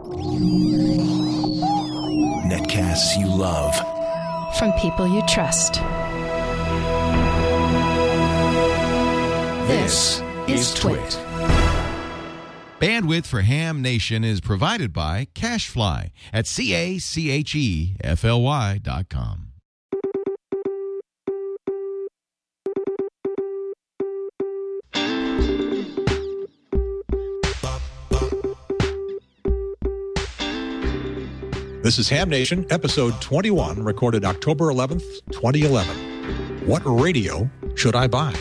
Netcasts you love. From people you trust. This is Twit. Bandwidth for Ham Nation is provided by CacheFly at CacheFly.com. This is Ham Nation, episode 21, recorded October 11th, 2011. What radio should I buy?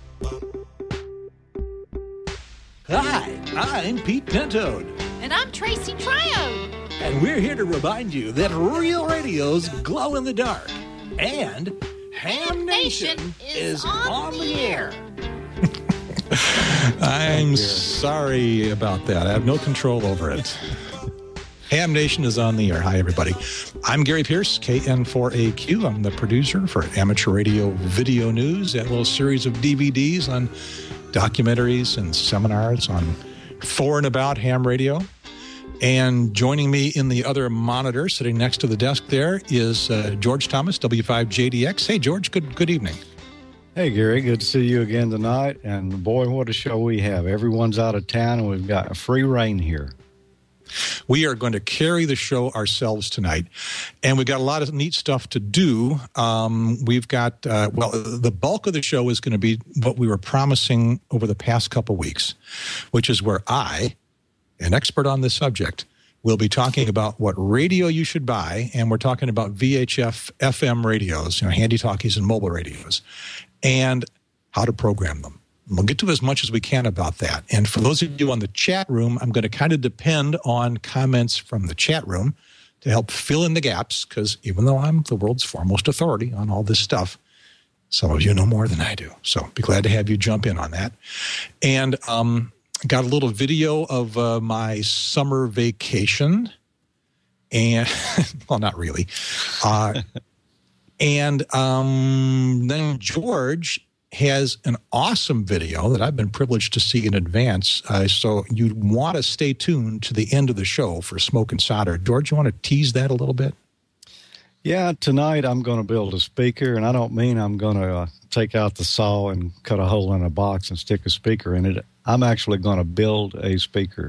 Hi, I'm Pete Pentode. And I'm Tracy Triode. And we're here to remind you that real radios glow in the dark. And Ham Nation is on the air. I'm sorry about that. I have no control over it. Ham Nation is on the air. Hi, everybody. I'm Gary Pierce, KN4AQ. I'm the producer for Amateur Radio Video News, that little series of DVDs on documentaries and seminars on for and about ham radio. And joining me in the other monitor, sitting next to the desk there, is George Thomas, W5JDX. Hey, George, good evening. Hey, Gary, good to see you again tonight. And boy, what a show we have. Everyone's out of town, and we've got free reign here. We are going to carry the show ourselves tonight, and we've got a lot of neat stuff to do. We've got, the bulk of the show is going to be what we were promising over the past couple weeks, which is where I, an expert on this subject, will be talking about what radio you should buy, and we're talking about VHF FM radios, handy-talkies and mobile radios, and how to program them. We'll get to as much as we can about that. And for those of you on the chat room, I'm going to kind of depend on comments from the chat room to help fill in the gaps, because even though I'm the world's foremost authority on all this stuff, some of you know more than I do. So be glad to have you jump in on that. And got a little video of my summer vacation. And, well, not really. And then George has an awesome video that I've been privileged to see in advance. So you want to stay tuned to the end of the show for Smoke and Solder. George, you want to tease that a little bit? Yeah, tonight I'm going to build a speaker, and I don't mean I'm going to take out the saw and cut a hole in a box and stick a speaker in it. I'm actually going to build a speaker.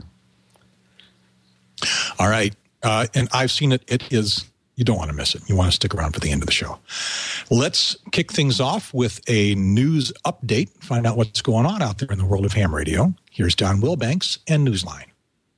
All right. And I've seen it. It is... You don't want to miss it. You want to stick around for the end of the show. Let's kick things off with a news update, find out what's going on out there in the world of ham radio. Here's Don Wilbanks and Newsline.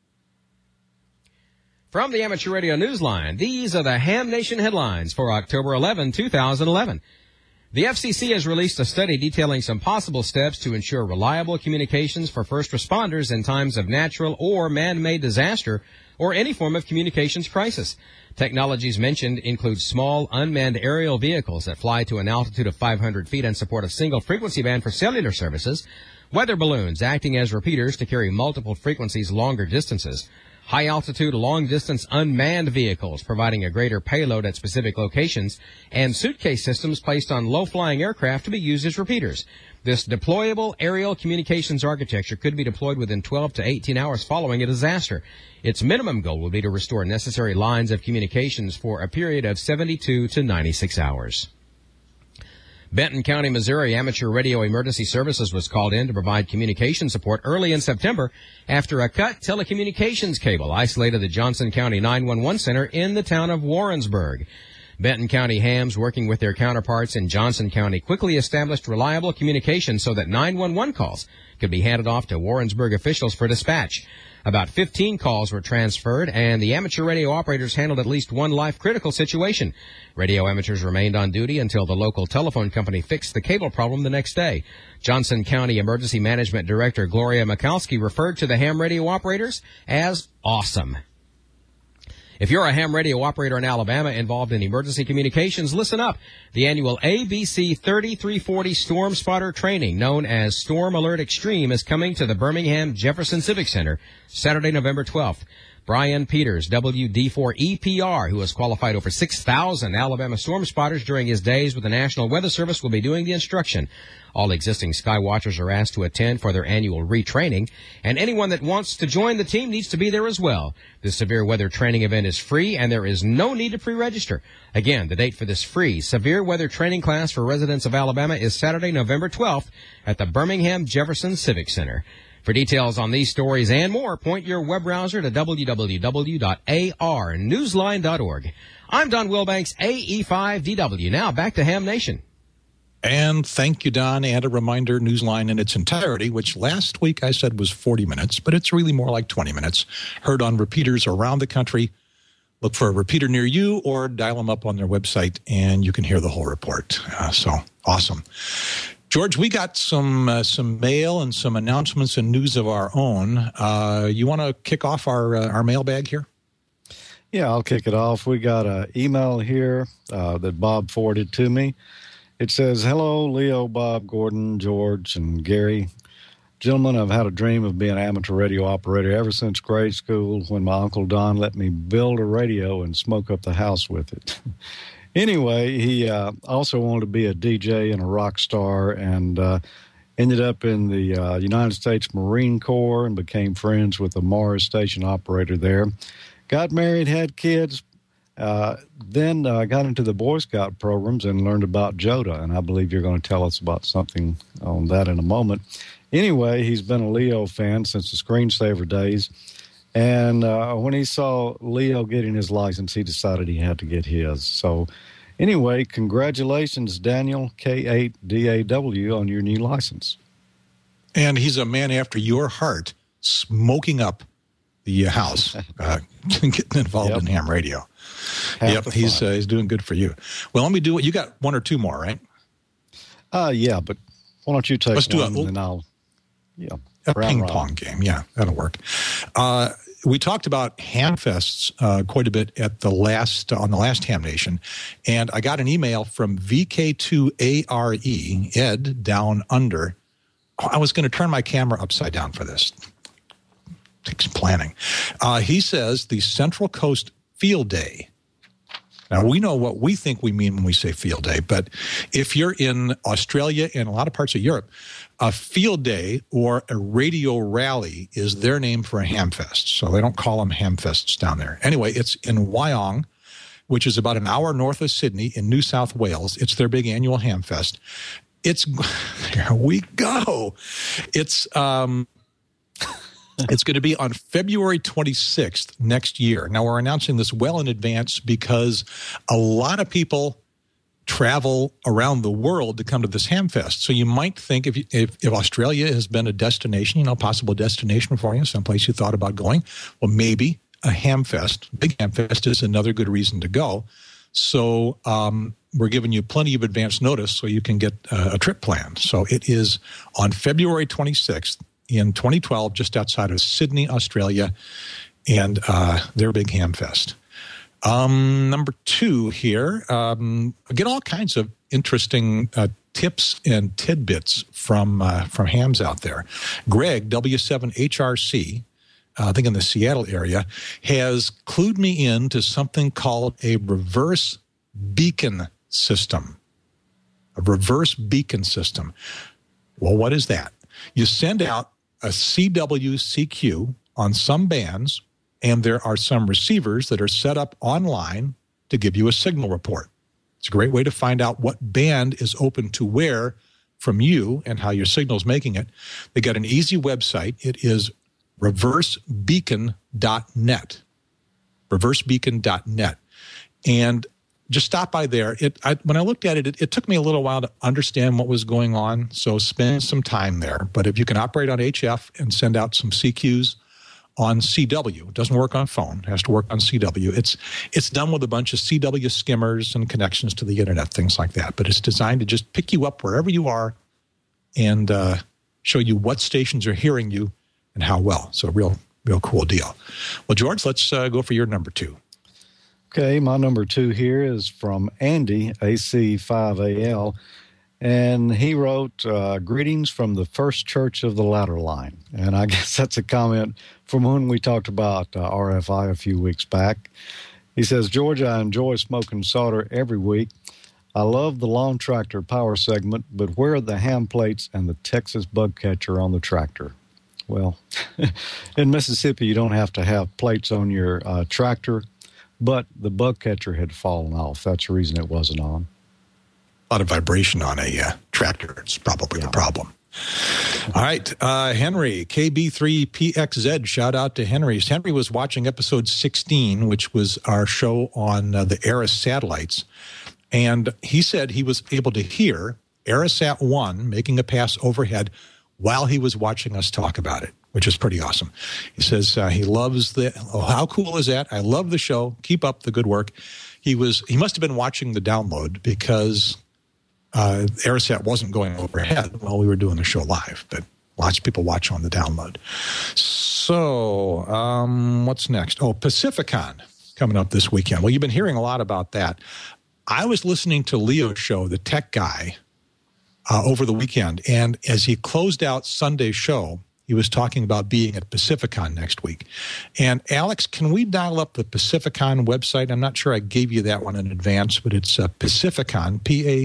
From the Amateur Radio Newsline, these are the Ham Nation headlines for October 11, 2011. The FCC has released a study detailing some possible steps to ensure reliable communications for first responders in times of natural or man-made disaster or any form of communications crisis. Technologies mentioned include small unmanned aerial vehicles that fly to an altitude of 500 feet and support a single frequency band for cellular services, weather balloons acting as repeaters to carry multiple frequencies longer distances, high-altitude, long-distance unmanned vehicles providing a greater payload at specific locations, and suitcase systems placed on low-flying aircraft to be used as repeaters. This deployable aerial communications architecture could be deployed within 12 to 18 hours following a disaster. Its minimum goal will be to restore necessary lines of communications for a period of 72 to 96 hours. Benton County, Missouri Amateur Radio Emergency Services was called in to provide communication support early in September after a cut telecommunications cable isolated the Johnson County 911 Center in the town of Warrensburg. Benton County hams, working with their counterparts in Johnson County, quickly established reliable communication so that 911 calls could be handed off to Warrensburg officials for dispatch. About 15 calls were transferred, and the amateur radio operators handled at least one life-critical situation. Radio amateurs remained on duty until the local telephone company fixed the cable problem the next day. Johnson County Emergency Management Director Gloria Mikalski referred to the ham radio operators as awesome. If you're a ham radio operator in Alabama involved in emergency communications, listen up. The annual ABC 3340 Storm Spotter Training, known as Storm Alert Extreme, is coming to the Birmingham Jefferson Civic Center Saturday, November 12th. Brian Peters, WD4EPR, who has qualified over 6,000 Alabama storm spotters during his days with the National Weather Service, will be doing the instruction. All existing Skywatchers are asked to attend for their annual retraining, and anyone that wants to join the team needs to be there as well. This severe weather training event is free, and there is no need to pre-register. Again, the date for this free severe weather training class for residents of Alabama is Saturday, November 12th at the Birmingham Jefferson Civic Center. For details on these stories and more, point your web browser to www.arnewsline.org. I'm Don Wilbanks, AE5DW. Now back to Ham Nation. And thank you, Don. And a reminder, Newsline in its entirety, which last week I said was 40 minutes, but it's really more like 20 minutes, heard on repeaters around the country. Look for a repeater near you or dial them up on their website, and you can hear the whole report. So awesome. George, we got some mail and some announcements and news of our own. You want to kick off our mailbag here? Yeah, I'll kick it off. We got an email here that Bob forwarded to me. It says, hello, Leo, Bob, Gordon, George, and Gary. Gentlemen, I've had a dream of being an amateur radio operator ever since grade school when my Uncle Don let me build a radio and smoke up the house with it. Anyway, he also wanted to be a DJ and a rock star and ended up in the United States Marine Corps and became friends with the Mars station operator there. Got married, had kids. Then got into the Boy Scout programs and learned about JOTA, and I believe you're going to tell us about something on that in a moment. Anyway, he's been a Leo fan since the Screensaver days, and when he saw Leo getting his license, he decided he had to get his. So anyway, congratulations, Daniel, K8DAW, on your new license. And he's a man after your heart, smoking up the house, getting involved in ham radio. Yep, he's doing good for you. Well, let me do it. You got one or two more, right? Yeah, but why don't you take one, and I'll, a ping-pong game. Yeah, that'll work. We talked about Hamfests quite a bit on the last Ham Nation, and I got an email from VK2ARE, Ed Down Under. I was going to turn my camera upside down for this. Takes planning. He says the Central Coast Field Day. Now, we know what we think we mean when we say field day, but if you're in Australia and a lot of parts of Europe, a field day or a radio rally is their name for a hamfest. So they don't call them hamfests down there. Anyway, it's in Wyong, which is about an hour north of Sydney in New South Wales. It's their big annual hamfest. Here we go. It's going to be on February 26th next year. Now, we're announcing this well in advance because a lot of people travel around the world to come to this Hamfest. So you might think if Australia has been a destination, possible destination for you, someplace you thought about going, well, maybe a Hamfest, big Hamfest is another good reason to go. So we're giving you plenty of advance notice so you can get a trip planned. So it is on February 26th. In 2012, just outside of Sydney, Australia, and their big Hamfest. Number two here, get all kinds of interesting tips and tidbits from hams out there. Greg, W7HRC, I think in the Seattle area, has clued me in to something called a reverse beacon system. A reverse beacon system. Well, what is that? You send out a CWCQ on some bands, and there are some receivers that are set up online to give you a signal report. It's a great way to find out what band is open to where from you and how your signal is making it. They got an easy website. It is reversebeacon.net. Reversebeacon.net. And just stop by there. When I looked at it, it took me a little while to understand what was going on, so spend some time there. But if you can operate on HF and send out some CQs on CW, it doesn't work on phone, it has to work on CW. It's done with a bunch of CW skimmers and connections to the internet, things like that. But it's designed to just pick you up wherever you are and show you what stations are hearing you and how well. So real cool deal. Well, George, let's go for your number two. Okay, my number two here is from Andy, AC5AL, And he wrote, greetings from the First Church of the Ladder Line. And I guess that's a comment from when we talked about RFI a few weeks back. He says, George, I enjoy smoking solder every week. I love the lawn tractor power segment, but where are the ham plates and the Texas bug catcher on the tractor? Well, in Mississippi, you don't have to have plates on your tractor, but the bug catcher had fallen off. That's the reason it wasn't on. A lot of vibration on a tractor. It's probably the problem. All right. Henry, KB3PXZ, shout out to Henry. Henry was watching episode 16, which was our show on the Aris satellites. And he said he was able to hear Aerosat 1 making a pass overhead while he was watching us talk about it, which is pretty awesome. He says he loves how cool is that? I love the show. Keep up the good work. He must have been watching the download because Aerosat wasn't going overhead while we were doing the show live, but lots of people watch on the download. So what's next? Oh, Pacificon coming up this weekend. Well, you've been hearing a lot about that. I was listening to Leo's show, The Tech Guy, over the weekend, and as he closed out Sunday's show, he was talking about being at Pacificon next week. And Alex, can we dial up the Pacificon website? I'm not sure I gave you that one in advance, but it's Pacificon,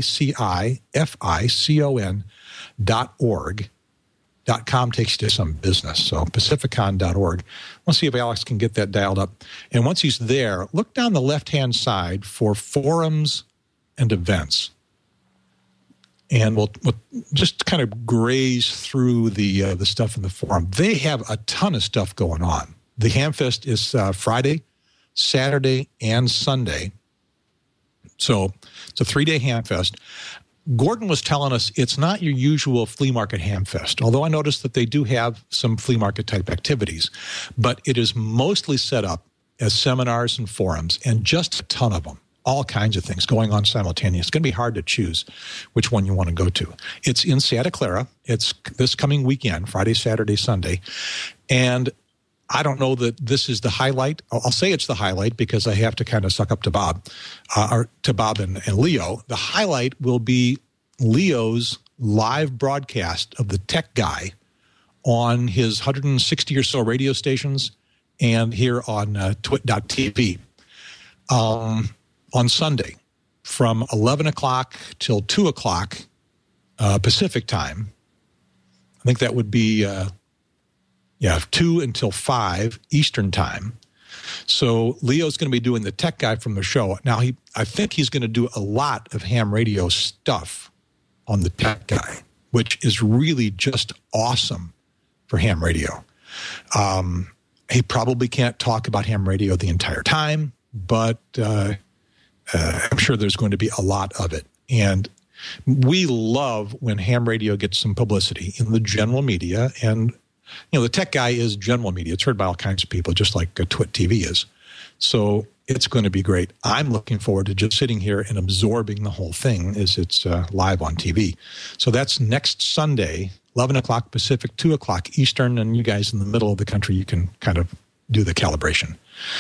PACIFICON.org. .com takes you to some business, so pacificon.org. We'll see if Alex can get that dialed up. And once he's there, look down the left-hand side for forums and events. And we'll just kind of graze through the stuff in the forum. They have a ton of stuff going on. The Hamfest is Friday, Saturday, and Sunday. So it's a 3-day Hamfest. Gordon was telling us it's not your usual flea market Hamfest, although I noticed that they do have some flea market type activities, but it is mostly set up as seminars and forums, and just a ton of them, all kinds of things going on simultaneously. It's going to be hard to choose which one you want to go to. It's in Santa Clara. It's this coming weekend, Friday, Saturday, Sunday, and I don't know that this is the highlight. I'll say it's the highlight because I have to kind of suck up to Bob, and Leo. The highlight will be Leo's live broadcast of the Tech Guy on his 160 or so radio stations and here on twit.tv on Sunday from 11 o'clock till 2 o'clock Pacific time. I think that would be... 2 until 5 Eastern time. So Leo's going to be doing the Tech Guy from the show. Now, I think he's going to do a lot of ham radio stuff on the Tech Guy, which is really just awesome for ham radio. He probably can't talk about ham radio the entire time, but I'm sure there's going to be a lot of it. And we love when ham radio gets some publicity in the general media, and the Tech Guy is general media. It's heard by all kinds of people, just like Twit TV is. So it's going to be great. I'm looking forward to just sitting here and absorbing the whole thing as it's live on TV. So that's next Sunday, 11 o'clock Pacific, 2 o'clock Eastern, and you guys in the middle of the country, you can kind of do the calibration.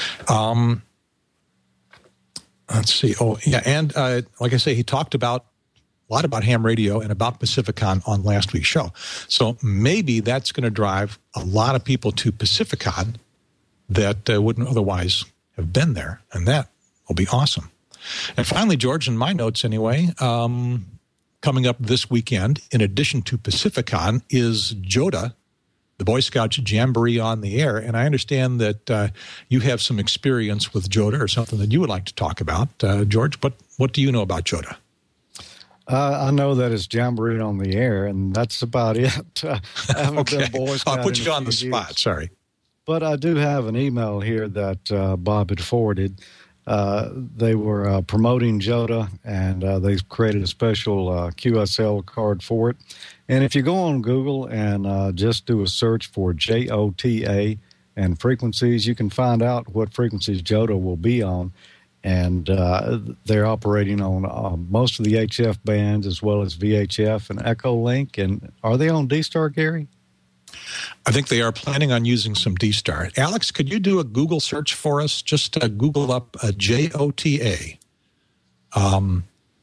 Let's see. Oh, yeah, and like I say, he talked about a lot about ham radio and about Pacificon on last week's show. So maybe that's going to drive a lot of people to Pacificon that wouldn't otherwise have been there, and that will be awesome. And finally, George, in my notes anyway, coming up this weekend, in addition to Pacificon, is JOTA, the Boy Scouts Jamboree on the Air. And I understand that you have some experience with JOTA or something that you would like to talk about. George, what do you know about JOTA? I know that it's Jamboree on the Air, and that's about it. I haven't been Boy Scout. I'll put you on the spot. Sorry. But I do have an email here that Bob had forwarded. They were promoting JOTA, and they created a special QSL card for it. And if you go on Google and just do a search for JOTA and frequencies, you can find out what frequencies JOTA will be on. And they're operating on most of the HF bands as well as VHF and Echolink. And are they on D-Star, Gary? I think they are planning on using some D-Star. Alex, could you do a Google search for us? Just Google up JOTA.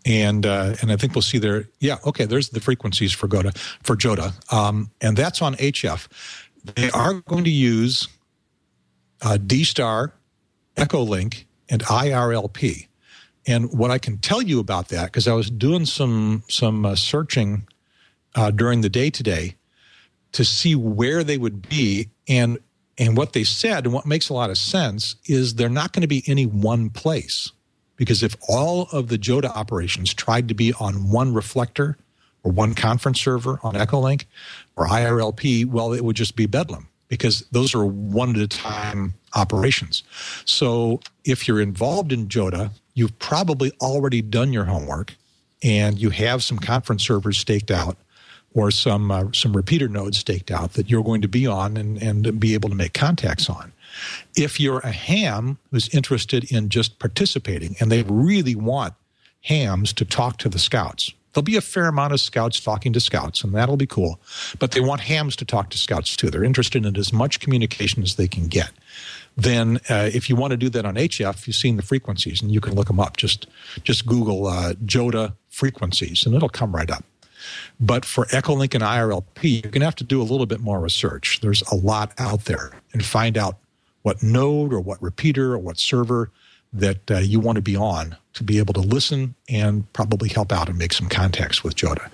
And I think we'll see there. Yeah, okay. There's the frequencies for JOTA, and that's on HF. They are going to use D-Star, Echolink, and IRLP. And what I can tell you about that, because I was doing some searching during the day today to see where they would be, and what they said, and what makes a lot of sense, is they're not going to be any one place. Because if all of the JOTA operations tried to be on one reflector or one conference server on Echolink or IRLP, well, it would just be bedlam, because those are one-at-a-time operations. So if you're involved in JOTA, you've probably already done your homework, and you have some conference servers staked out or some repeater nodes staked out that you're going to be on and be able to make contacts on. If you're a ham who's interested in just participating, and they really want hams to talk to the scouts, there'll be a fair amount of scouts talking to scouts, and that'll be cool. But they want hams to talk to scouts too. They're interested in as much communication as they can get. Then if you want to do that on HF, you've seen the frequencies, and you can look them up. Just Google JOTA frequencies, and it'll come right up. But for Echolink and IRLP, you're going to have to do a little bit more research. There's a lot out there, and find out what node or what repeater or what server that you want to be on to be able to listen and probably help out and make some contacts with JOTA.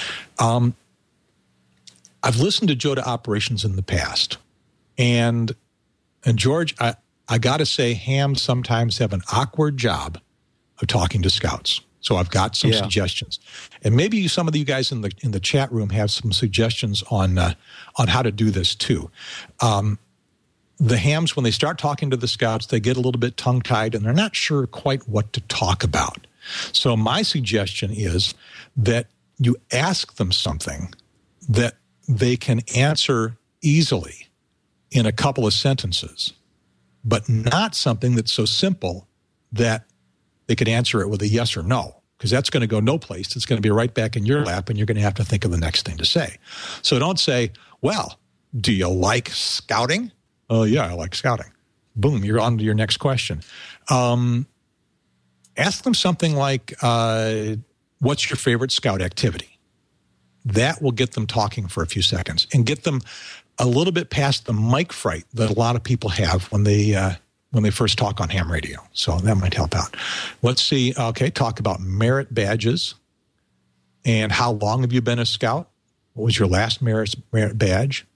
I've listened to JOTA operations in the past, and George, I got to say, hams sometimes have an awkward job of talking to scouts. So I've got some suggestions, and maybe some of you guys in the chat room have some suggestions on how to do this too. The hams, when they start talking to the scouts, they get a little bit tongue-tied, and they're not sure quite what to talk about. So my suggestion is that you ask them something that they can answer easily in a couple of sentences, but not something that's so simple that they could answer it with a yes or no, because that's going to go no place. It's going to be right back in your lap, and you're going to have to think of the next thing to say. So don't say, well, do you like scouting? Oh, yeah, I like scouting. Boom, you're on to your next question. Ask them something like, what's your favorite scout activity? That will get them talking for a few seconds and get them a little bit past the mic fright that a lot of people have when they first talk on ham radio. So that might help out. Let's see. Okay, talk about merit badges and how long have you been a scout? What was your last merit badge?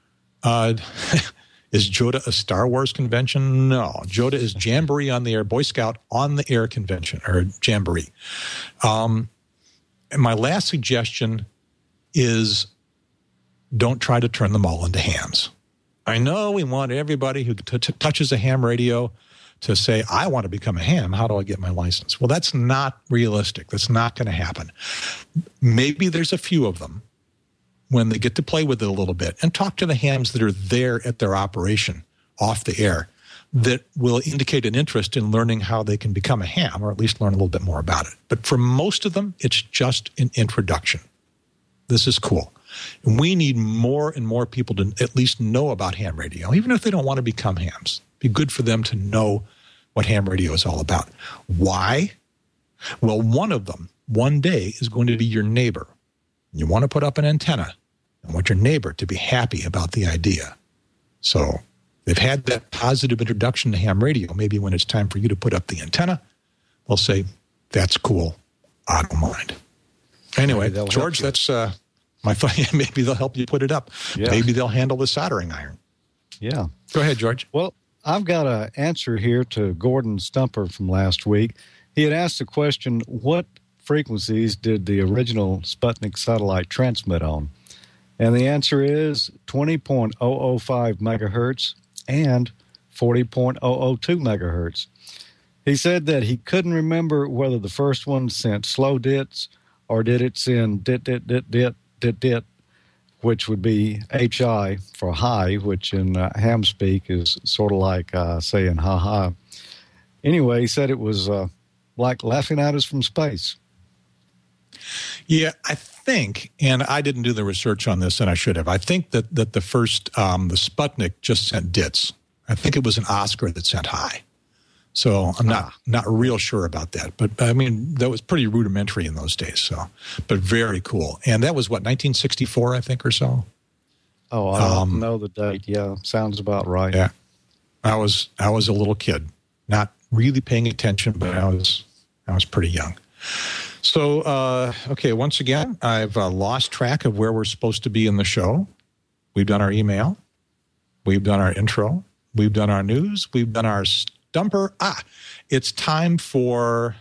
Is JOTA a Star Wars convention? No. JOTA is Jamboree on the Air, Boy Scout on the Air convention, or Jamboree. And my last suggestion is don't try to turn them all into hams. I know we want everybody who touches a ham radio to say, I want to become a ham. How do I get my license? Well, that's not realistic. That's not going to happen. Maybe there's a few of them when they get to play with it a little bit and talk to the hams that are there at their operation off the air that will indicate an interest in learning how they can become a ham, or at least learn a little bit more about it. But for most of them, it's just an introduction. This is cool. And we need more and more people to at least know about ham radio, even if they don't want to become hams. It'd be good for them to know what ham radio is all about. Why? Well, one of them, one day, is going to be your neighbor. You want to put up an antenna and want your neighbor to be happy about the idea. So they've had that positive introduction to ham radio. Maybe when it's time for you to put up the antenna, they'll say, that's cool. I don't mind. Anyway, George, that's my thought. Maybe they'll help you put it up. Yeah. Maybe they'll handle the soldering iron. Yeah. Go ahead, George. Well, I've got an answer here to Gordon Stumper from last week. He had asked the question, what frequencies did the original Sputnik satellite transmit on? And the answer is 20.005 megahertz and 40.002 megahertz. He said that he couldn't remember whether the first one sent slow dits or did it send dit, which would be HI for high, which in ham speak is sort of like saying ha-ha. Anyway, he said it was like laughing at us from space. Yeah, I think, and I didn't do the research on this, and I should have. I think that the first, the Sputnik just sent dits. I think it was an Oscar that sent high. So I'm not real sure about that. But, I mean, that was pretty rudimentary in those days. So, but very cool. And that was, 1964, I think, or so? Oh, I don't know the date. Yeah, sounds about right. Yeah. I was a little kid, not really paying attention, but I was pretty young. So, okay, once again, I've lost track of where we're supposed to be in the show. We've done our email. We've done our intro. We've done our news. We've done our stumper. It's time for,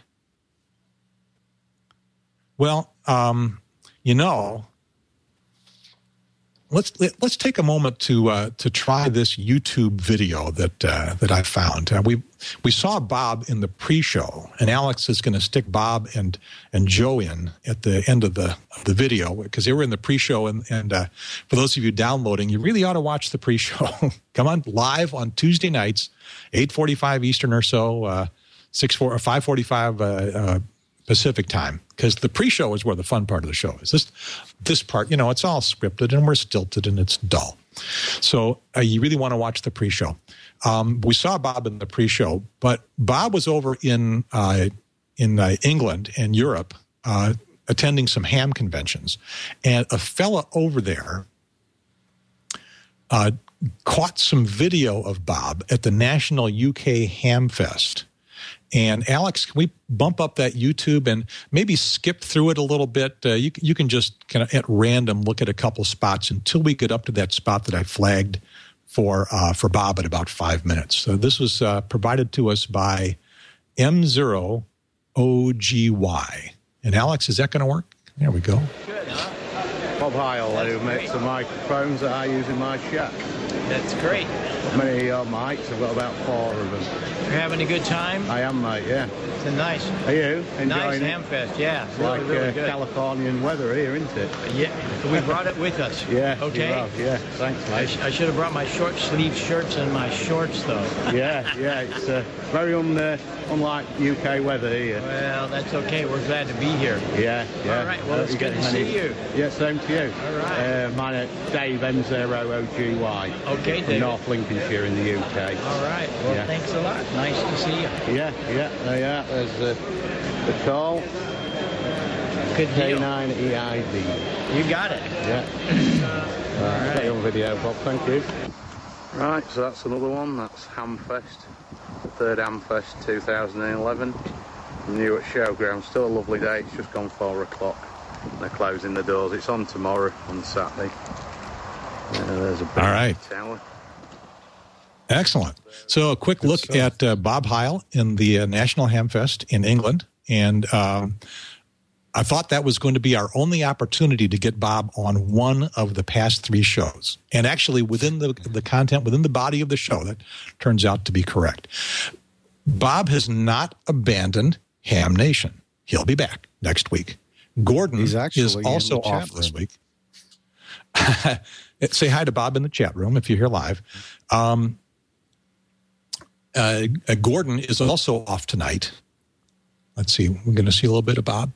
let's take a moment to try this YouTube video that I found. We saw Bob in the pre-show, and Alex is going to stick Bob and Joe in at the end of the video because they were in the pre-show. And for those of you downloading, you really ought to watch the pre-show. Come on, live on Tuesday nights, 8:45 Eastern or so, 5:45 Pacific time, because the pre-show is where the fun part of the show is. This part, it's all scripted and we're stilted and it's dull. So you really want to watch the pre-show. We saw Bob in the pre-show, but Bob was over in England and Europe attending some ham conventions, and a fella over there caught some video of Bob at the National UK Ham Fest. And Alex, can we bump up that YouTube and maybe skip through it a little bit? You can just kind of at random look at a couple spots until we get up to that spot that I flagged for Bob at about 5 minutes. So this was provided to us by M0OGY. And Alex, is that going to work? There we go. Good, huh? Bob Heil, who makes the microphones that I use in my shack. That's great. Many mics, I've got about 4 of them. You're having a good time? I am, mate, yeah. It's a nice. Are you enjoying nice it? ham fest, yeah. It's really, like really good. Californian weather here, isn't it? Yeah, we brought it with us. Yeah, okay. You have, yeah. Thanks, mate. I should have brought my short sleeve shirts and my shorts, though. yeah, it's very unlike UK weather here. Well, that's okay. We're glad to be here. Yeah. All right, well, it's good to see you. Yeah, same to you. All right. My name's Dave, M0OGY. Okay, Dave. From North Lincolnshire in the UK. All right. Well, thanks a lot. Nice to see you. Yeah, there you are. There's the call. Good deal. K9EID. You got it. Yeah. All right. Stay on video, Bob. Thank you. Right, so that's another one. That's Hamfest. The third Hamfest 2011. New at Showground. Still a lovely day. It's just gone 4 o'clock. They're closing the doors. It's on tomorrow, on Saturday. There's a big tower. Excellent. So a quick look at Bob Heil in the National Hamfest in England. And I thought that was going to be our only opportunity to get Bob on one of the past 3 shows. And actually within the content, within the body of the show, that turns out to be correct. Bob has not abandoned Ham Nation. He'll be back next week. Gordon is also off this week. Say hi to Bob in the chat room if you're here live. Gordon is also off tonight. Let's see. We're going to see a little bit of Bob.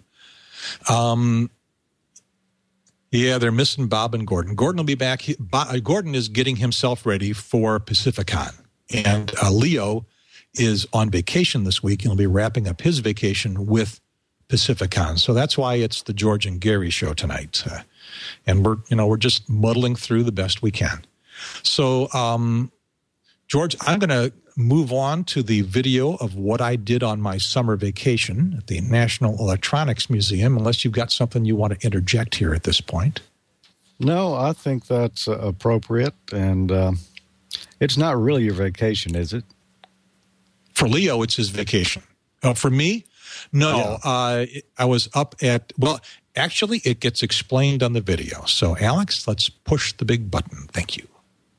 Yeah, they're missing Bob and Gordon. Gordon will be back. Gordon is getting himself ready for Pacificon. And Leo is on vacation this week and will be wrapping up his vacation with Pacificon. So that's why it's the George and Gary show tonight. And we're just muddling through the best we can. So, George, I'm going to move on to the video of what I did on my summer vacation at the National Electronics Museum, unless you've got something you want to interject here at this point. No, I think that's appropriate, and it's not really your vacation, is it? For Leo, it's his vacation. For me, no. Yeah. I was up at, actually, it gets explained on the video. So, Alex, let's push the big button. Thank you.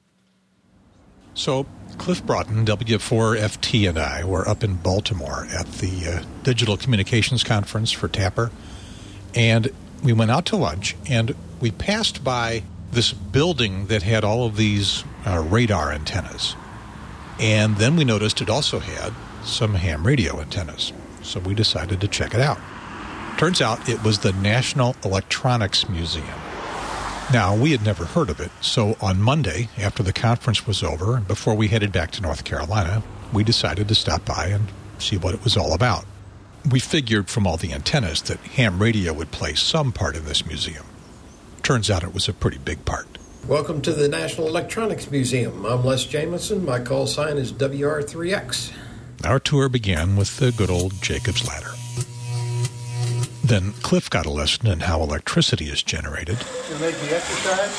So, Cliff Broughton, W4FT, and I were up in Baltimore at the Digital Communications Conference for Tapper, and we went out to lunch, and we passed by this building that had all of these radar antennas, and then we noticed it also had some ham radio antennas, so we decided to check it out. Turns out it was the National Electronics Museum. Now, we had never heard of it, so on Monday, after the conference was over, and before we headed back to North Carolina, we decided to stop by and see what it was all about. We figured from all the antennas that ham radio would play some part in this museum. Turns out it was a pretty big part. Welcome to the National Electronics Museum. I'm Les Jamison. My call sign is WR3X. Our tour began with the good old Jacob's Ladder. Then Cliff got a lesson in how electricity is generated. You make the exercise?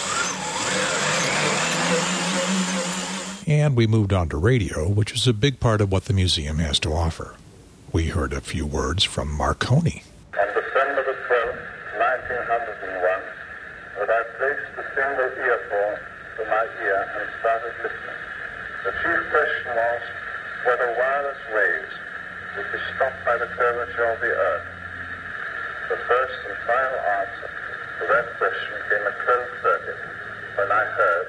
And we moved on to radio, which is a big part of what the museum has to offer. We heard a few words from Marconi. On December the 12th, 1901, when I placed the single earphone to my ear and started listening, the chief question was whether wireless waves would be stopped by the curvature of the Earth. The first and final answer to that question came at 12:30 when I heard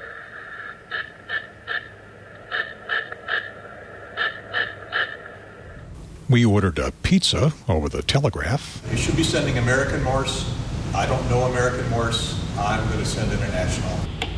We ordered a pizza over the telegraph. You should be sending American Morse. I don't know American Morse. I'm going to send international.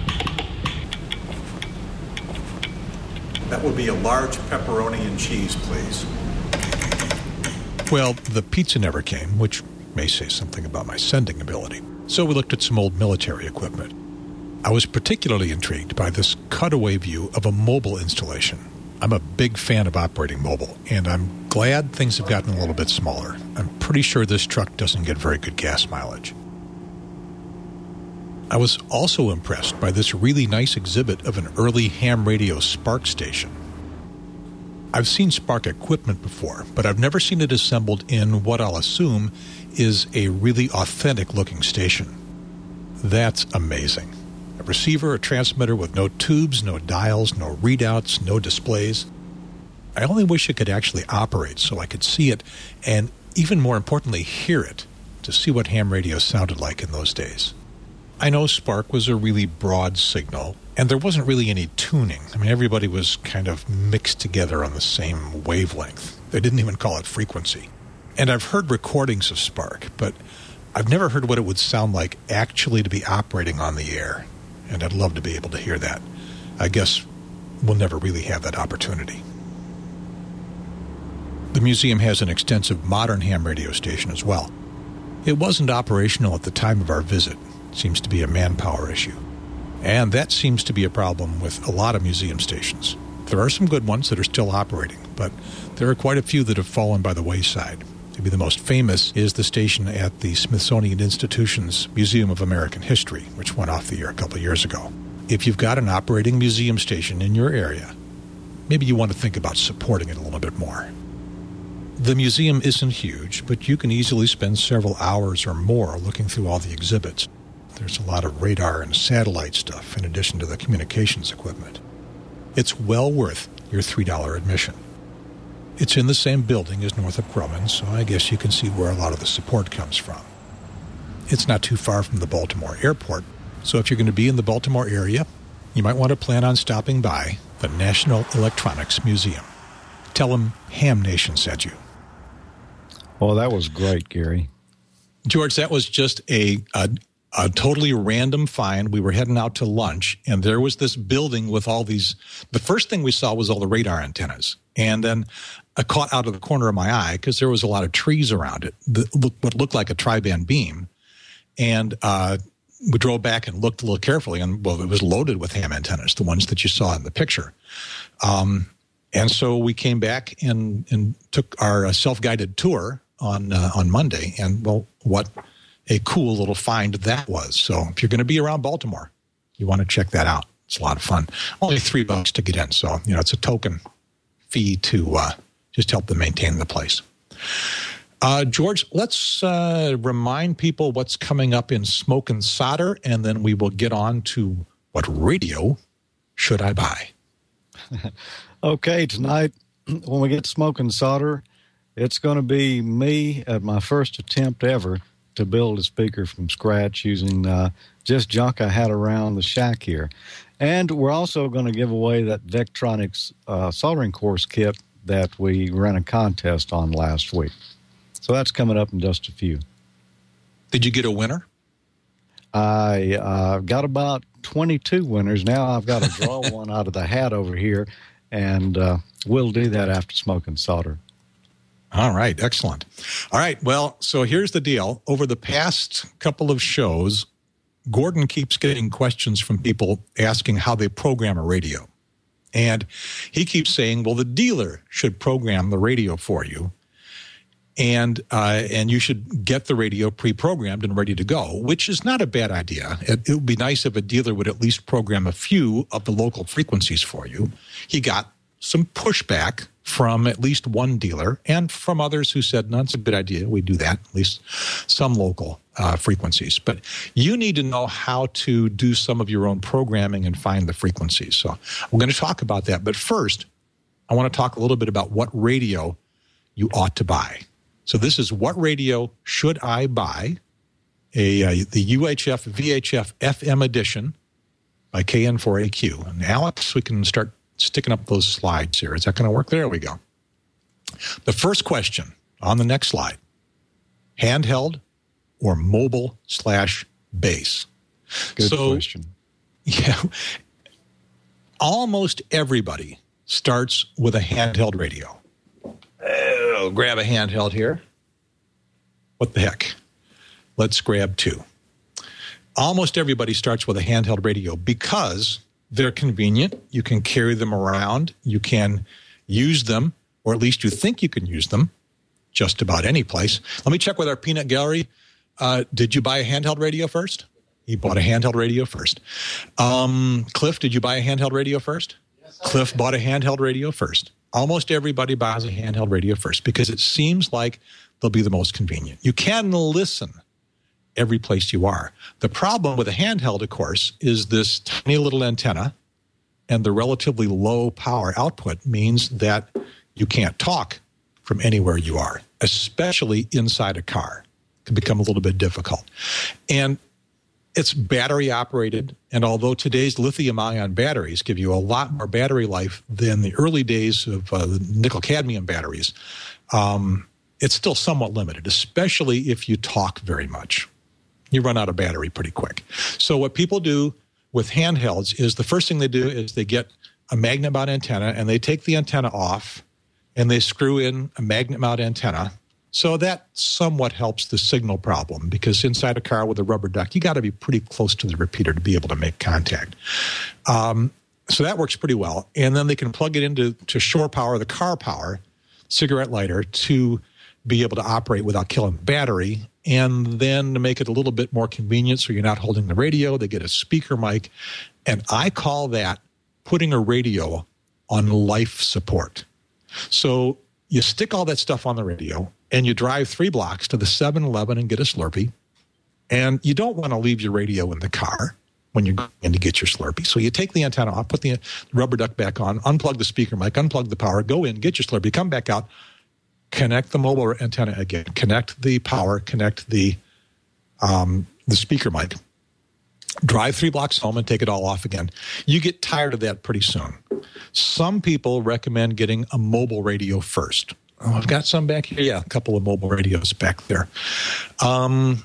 That would be a large pepperoni and cheese, please. Well, the pizza never came, which may say something about my sending ability. So we looked at some old military equipment. I was particularly intrigued by this cutaway view of a mobile installation. I'm a big fan of operating mobile, and I'm glad things have gotten a little bit smaller. I'm pretty sure this truck doesn't get very good gas mileage. I was also impressed by this really nice exhibit of an early ham radio Spark station. I've seen Spark equipment before, but I've never seen it assembled in what I'll assume is a really authentic-looking station. That's amazing. A receiver, a transmitter with no tubes, no dials, no readouts, no displays. I only wish it could actually operate so I could see it and, even more importantly, hear it to see what ham radio sounded like in those days. I know Spark was a really broad signal, and there wasn't really any tuning. I mean, everybody was kind of mixed together on the same wavelength. They didn't even call it frequency. And I've heard recordings of Spark, but I've never heard what it would sound like actually to be operating on the air. And I'd love to be able to hear that. I guess we'll never really have that opportunity. The museum has an extensive modern ham radio station as well. It wasn't operational at the time of our visit. It seems to be a manpower issue. And that seems to be a problem with a lot of museum stations. There are some good ones that are still operating, but there are quite a few that have fallen by the wayside. Maybe the most famous is the station at the Smithsonian Institution's Museum of American History, which went off the air a couple of years ago. If you've got an operating museum station in your area, maybe you want to think about supporting it a little bit more. The museum isn't huge, but you can easily spend several hours or more looking through all the exhibits. There's a lot of radar and satellite stuff in addition to the communications equipment. It's well worth your $3 admission. It's in the same building as Northrop Grumman, so I guess you can see where a lot of the support comes from. It's not too far from the Baltimore airport, so if you're going to be in the Baltimore area, you might want to plan on stopping by the National Electronics Museum. Tell them Ham Nation sent you. Well, that was great, Gary. George, that was just a totally random find. We were heading out to lunch, and there was this building with all these. The first thing we saw was all the radar antennas. And then I caught out of the corner of my eye, because there was a lot of trees around it, what looked like a tri-band beam. And we drove back and looked a little carefully, and, well, it was loaded with ham antennas, the ones that you saw in the picture. And so we came back and took our self-guided tour on Monday, and, well, what a cool little find that was. So if you're going to be around Baltimore, you want to check that out. It's a lot of fun. Only $3 to get in, so, it's a token fee to just help them maintain the place. George, let's remind people what's coming up in Smoke and Solder, and then we will get on to what radio should I buy? Okay, tonight, when we get to Smoke and Solder, it's going to be me at my first attempt ever to build a speaker from scratch using just junk I had around the shack here. And we're also going to give away that Vectronics soldering course kit that we ran a contest on last week. So that's coming up in just a few. Did you get a winner? I got about 22 winners. Now I've got to draw one out of the hat over here. and we'll do that after smoking solder. All right, excellent. All right, well, so here's the deal. Over the past couple of shows, Gordon keeps getting questions from people asking how they program a radio. And he keeps saying, well, the dealer should program the radio for you, and you should get the radio pre-programmed and ready to go, which is not a bad idea. It would be nice if a dealer would at least program a few of the local frequencies for you. He got some pushback from at least one dealer and from others who said, no, it's a good idea. We do that, at least some local frequencies. But you need to know how to do some of your own programming and find the frequencies. So we're going to talk about that. But first, I want to talk a little bit about what radio you ought to buy. So this is What Radio Should I Buy? The UHF VHF FM edition by KN4AQ. And Alex, we can start sticking up those slides here. Is that going to work? There we go. The first question on the next slide, handheld or mobile/base? Good question. Yeah, almost everybody starts with a handheld radio. Oh, grab a handheld here. What the heck? Let's grab two. Almost everybody starts with a handheld radio because they're convenient. You can carry them around. You can use them, or at least you think you can use them, just about any place. Let me check with our peanut gallery. Did you buy a handheld radio first? He bought a handheld radio first. Cliff, did you buy a handheld radio first? Yes, Cliff bought a handheld radio first. Almost everybody buys a handheld radio first because it seems like they'll be the most convenient. You can listen every place you are. The problem with a handheld, of course, is this tiny little antenna, and the relatively low power output means that you can't talk from anywhere you are, especially inside a car. It can become a little bit difficult. And it's battery operated, and although today's lithium-ion batteries give you a lot more battery life than the early days of nickel-cadmium batteries, it's still somewhat limited, especially if you talk very much. You run out of battery pretty quick. So what people do with handhelds is the first thing they do is they get a magnet mount antenna, and they take the antenna off, and they screw in a magnet mount antenna. So that somewhat helps the signal problem, because inside a car with a rubber duck, you got to be pretty close to the repeater to be able to make contact. So that works pretty well. And then they can plug it into shore power, the car power, cigarette lighter, to be able to operate without killing the battery. And then to make it a little bit more convenient so you're not holding the radio, they get a speaker mic. And I call that putting a radio on life support. So you stick all that stuff on the radio, and you drive 3 blocks to the 7-Eleven and get a Slurpee. And you don't want to leave your radio in the car when you're going in to get your Slurpee. So you take the antenna off, put the rubber duck back on, unplug the speaker mic, unplug the power, go in, get your Slurpee, come back out, connect the mobile antenna again, connect the power, connect the speaker mic, drive 3 blocks home and take it all off again. You get tired of that pretty soon. Some people recommend getting a mobile radio first. Oh, I've got some back here. Yeah, a couple of mobile radios back there. I'm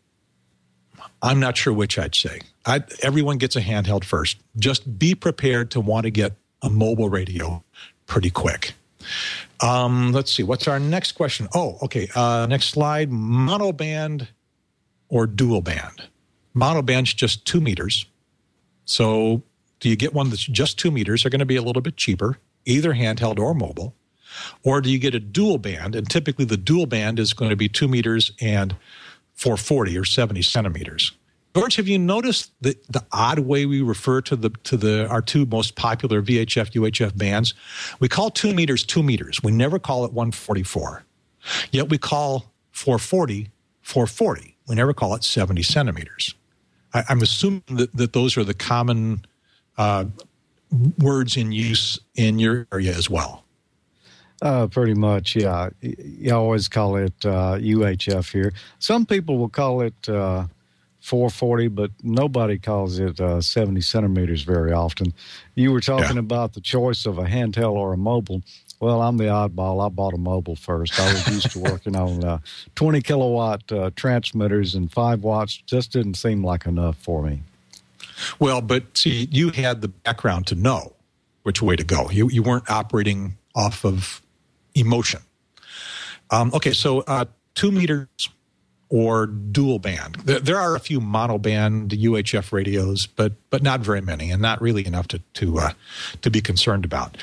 not sure which I'd say. Everyone gets a handheld first. Just be prepared to want to get a mobile radio pretty quick. Let's see. What's our next question? Oh, okay. Next slide. Monoband or dual band? Monoband's just 2 meters. So do you get one that's just 2 meters? They're going to be a little bit cheaper, either handheld or mobile. Or do you get a dual band? And typically the dual band is going to be 2 meters and 440 or 70 centimeters. George, have you noticed the odd way we refer to our two most popular VHF, UHF bands? We call 2 meters 2 meters. We never call it 144. Yet we call 440 440. We never call it 70 centimeters. I'm assuming that those are the common words in use in your area as well. Pretty much, yeah. You always call it UHF here. Some people will call it 440, but nobody calls it 70 centimeters very often. You were talking about the choice of a handheld or a mobile. Well, I'm the oddball. I bought a mobile first. I was used to working on 20 kilowatt transmitters, and 5 watts just didn't seem like enough for me. Well, but see, you had the background to know which way to go. You weren't operating off of emotion. Okay, so 2 meters or dual band. There are a few monoband UHF radios, but not very many, and not really enough to be concerned about.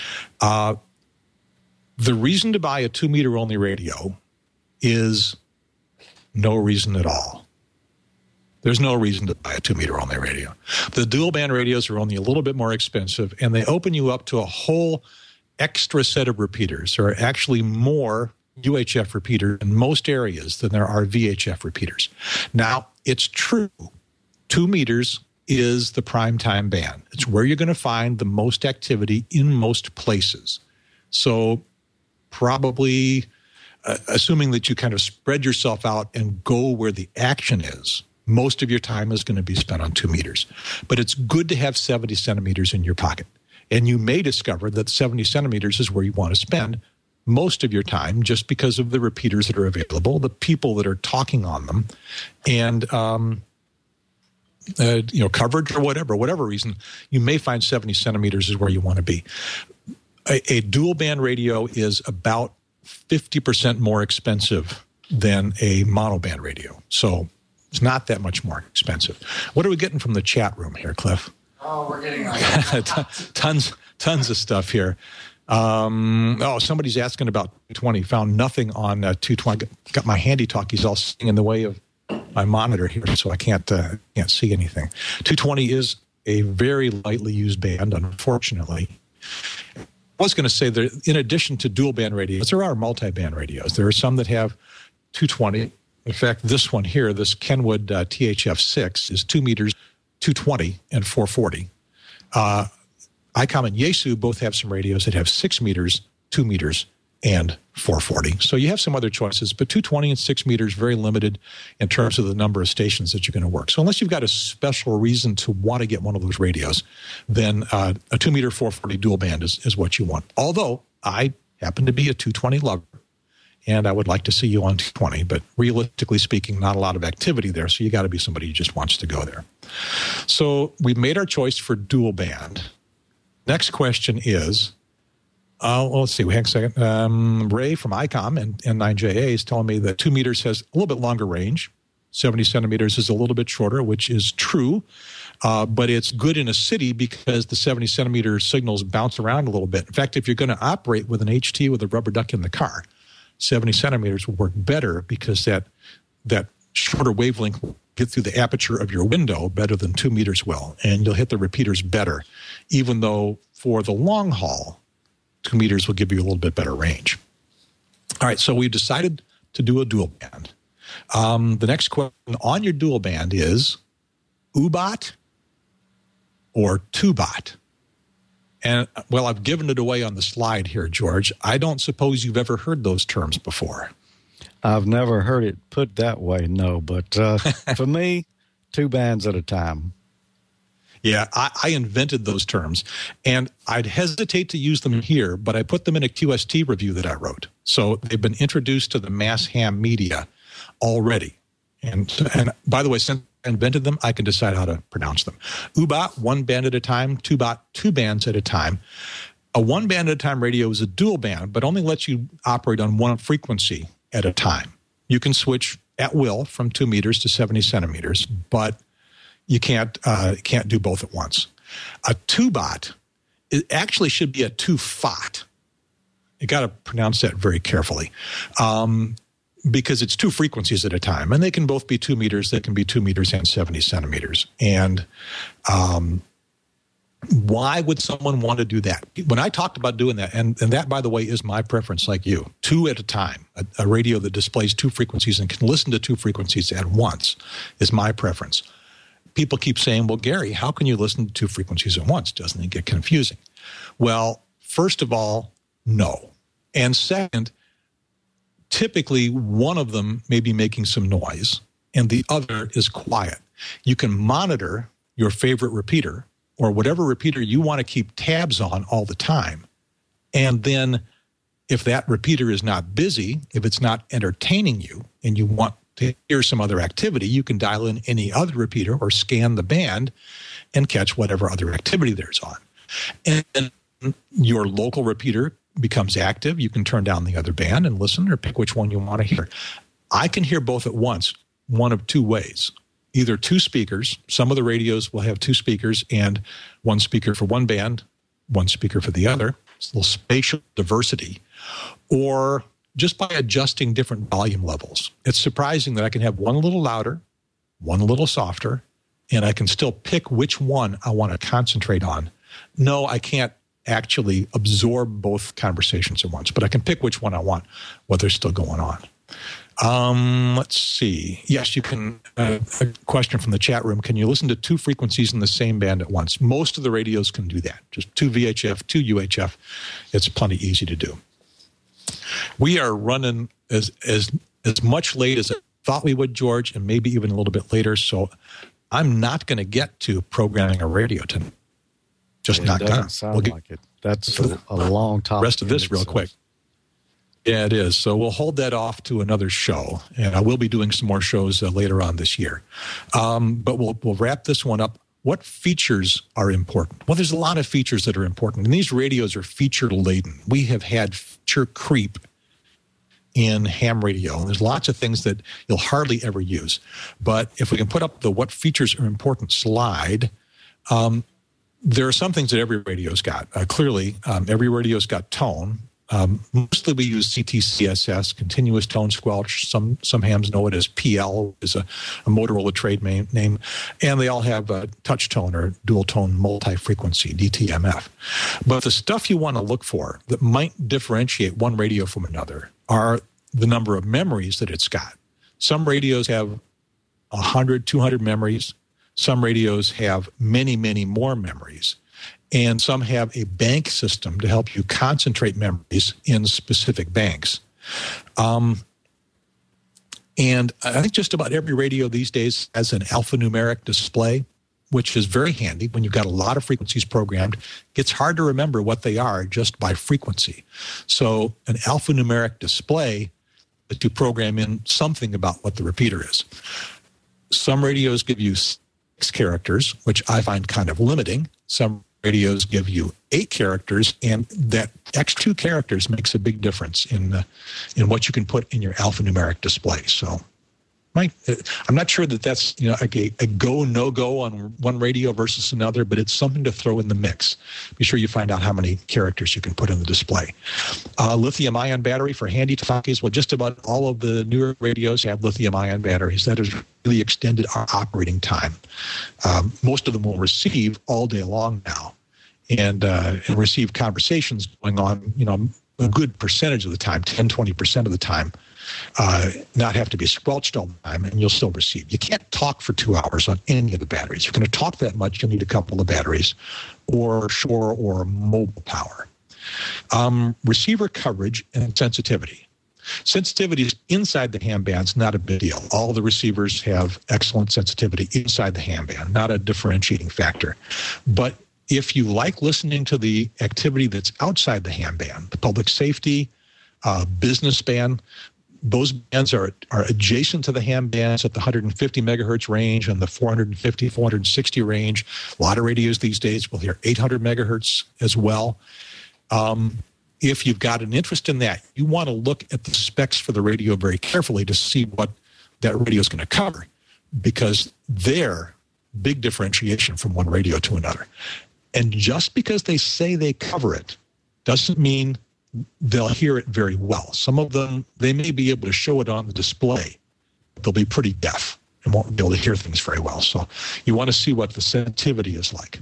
The reason to buy a 2 meter only radio is no reason at all. There's no reason to buy a 2 meter only radio. The dual band radios are only a little bit more expensive, and they open you up to a whole extra set of repeaters. There are actually more UHF repeaters in most areas than there are VHF repeaters. Now, it's true, 2 meters is the prime time band. It's where you're going to find the most activity in most places. So probably, assuming that you kind of spread yourself out and go where the action is, most of your time is going to be spent on 2 meters. But it's good to have 70 centimeters in your pocket. And you may discover that 70 centimeters is where you want to spend most of your time, just because of the repeaters that are available, the people that are talking on them, and coverage or whatever reason, you may find 70 centimeters is where you want to be. A dual band radio is about 50% more expensive than a monoband radio, so it's not that much more expensive. What are we getting from the chat room here, Cliff? Oh, we're getting tons of stuff here. Somebody's asking about 220. Found nothing on 220. Got my handy talkies all sitting in the way of my monitor here, so I can't see anything. 220 is a very lightly used band, unfortunately. I was going to say that in addition to dual band radios, there are multi-band radios. There are some that have 220. In fact, this one here, this Kenwood THF6, is 2 meters, 220, and 440. ICOM and Yaesu both have some radios that have 6 meters, 2 meters, and 440. So you have some other choices, but 220 and 6 meters, very limited in terms of the number of stations that you're going to work. So unless you've got a special reason to want to get one of those radios, then a 2 meter 440 dual band is what you want. Although I happen to be a 220 lover, and I would like to see you on 220, but realistically speaking, not a lot of activity there, so you got to be somebody who just wants to go there. So we've made our choice for dual band. Next question is, let's see, hang a second. Ray from ICOM and N9JA is telling me that 2 meters has a little bit longer range. 70 centimeters is a little bit shorter, which is true, but it's good in a city because the 70 centimeter signals bounce around a little bit. In fact, if you're going to operate with an HT with a rubber duck in the car, 70 centimeters will work better because that shorter wavelength will get through the aperture of your window better than 2 meters will, and you'll hit the repeaters better, even though for the long haul, 2 meters will give you a little bit better range. All right, so we've decided to do a dual band. The next question on your dual band is U-Bot or 2-Bot? And, well, I've given it away on the slide here, George. I don't suppose you've ever heard those terms before. I've never heard it put that way, no. But for me, 2 bands at a time. Yeah, I invented those terms. And I'd hesitate to use them here, but I put them in a QST review that I wrote. So they've been introduced to the mass ham media already. And by the way, since I invented them, I can decide how to pronounce them. U-Bot, 1 band at a time. 2-Bot, 2 bands at a time. A 1 band at a time radio is a dual band, but only lets you operate on 1 frequency at a time. You can switch at will from 2 meters to 70 centimeters, but you can't do both at once. A 2-Bot, it actually should be a 2-Fot. You got to pronounce that very carefully. Because it's 2 frequencies at a time, and they can both be 2 meters. They can be 2 meters and 70 centimeters. And why would someone want to do that? When I talked about doing that, and that, by the way, is my preference like you, 2 at a time, a radio that displays 2 frequencies and can listen to 2 frequencies at once is my preference. People keep saying, well, Gary, how can you listen to 2 frequencies at once? Doesn't it get confusing? Well, first of all, no. And second, typically, one of them may be making some noise, and the other is quiet. You can monitor your favorite repeater or whatever repeater you want to keep tabs on all the time. And then if that repeater is not busy, if it's not entertaining you, and you want to hear some other activity, you can dial in any other repeater or scan the band and catch whatever other activity there's on. And your local repeater becomes active, you can turn down the other band and listen or pick which one you want to hear. I can hear both at once, one of two ways. Either two speakers. Some of the radios will have two speakers and one speaker for one band, one speaker for the other. It's a little spatial diversity. Or just by adjusting different volume levels. It's surprising that I can have one a little louder, one a little softer, and I can still pick which one I want to concentrate on. No, I can't actually absorb both conversations at once, but I can pick which one I want, what they're still going on. Let's see. Yes, you can. A question from the chat room. Can you listen to two frequencies in the same band at once? Most of the radios can do that. Just two VHF, two UHF. It's plenty easy to do. We are running as much late as I thought we would, George, and maybe even a little bit later. So I'm not going to get to programming a radio tonight. Just not going to. We'll get like it. That's a long topic. Rest of this real quick. Yeah, it is. So we'll hold that off to another show, and I will be doing some more shows later on this year. But we'll wrap this one up. What features are important? Well, there's a lot of features that are important, and these radios are feature-laden. We have had feature creep in ham radio, and there's lots of things that you'll hardly ever use. But if we can put up the what features are important slide, there are some things that every radio's got. Clearly, every radio's got tone. Mostly we use CTCSS, continuous tone squelch. Some hams know it as PL, is a Motorola trade name. And they all have touch tone or dual tone multi-frequency, DTMF. But the stuff you want to look for that might differentiate one radio from another are the number of memories that it's got. Some radios have 100, 200 memories. Some radios have many, many more memories. And some have a bank system to help you concentrate memories in specific banks. And I think just about every radio these days has an alphanumeric display, which is very handy when you've got a lot of frequencies programmed. It gets hard to remember what they are just by frequency. So an alphanumeric display is to program in something about what the repeater is. Some radios give you 6 characters, which I find kind of limiting. Some radios give you 8 characters, and that extra 2 characters makes a big difference in what you can put in your alphanumeric display. So I'm not sure that that's a go, no-go on one radio versus another, but it's something to throw in the mix. Be sure you find out how many characters you can put in the display. Lithium-ion battery for handy talkies. Well, just about all of the newer radios have lithium-ion batteries. That has really extended our operating time. Most of them will receive all day long now and receive conversations going on, a good percentage of the time, 10, 20% of the time. Not have to be squelched all the time, and you'll still receive. You can't talk for 2 hours on any of the batteries. If you're going to talk that much, you'll need a couple of batteries or shore or mobile power. Receiver coverage and sensitivity. Sensitivity is inside the ham band's not a big deal. All the receivers have excellent sensitivity inside the ham band, not a differentiating factor. But if you like listening to the activity that's outside the ham band, the public safety, business band, those bands are adjacent to the ham bands at the 150 megahertz range and the 450, 460 range. A lot of radios these days will hear 800 megahertz as well. If you've got an interest in that, you want to look at the specs for the radio very carefully to see what that radio is going to cover, because they're big differentiation from one radio to another. And just because they say they cover it doesn't mean they'll hear it very well. Some of them, they may be able to show it on the display. They'll be pretty deaf and won't be able to hear things very well. So you want to see what the sensitivity is like.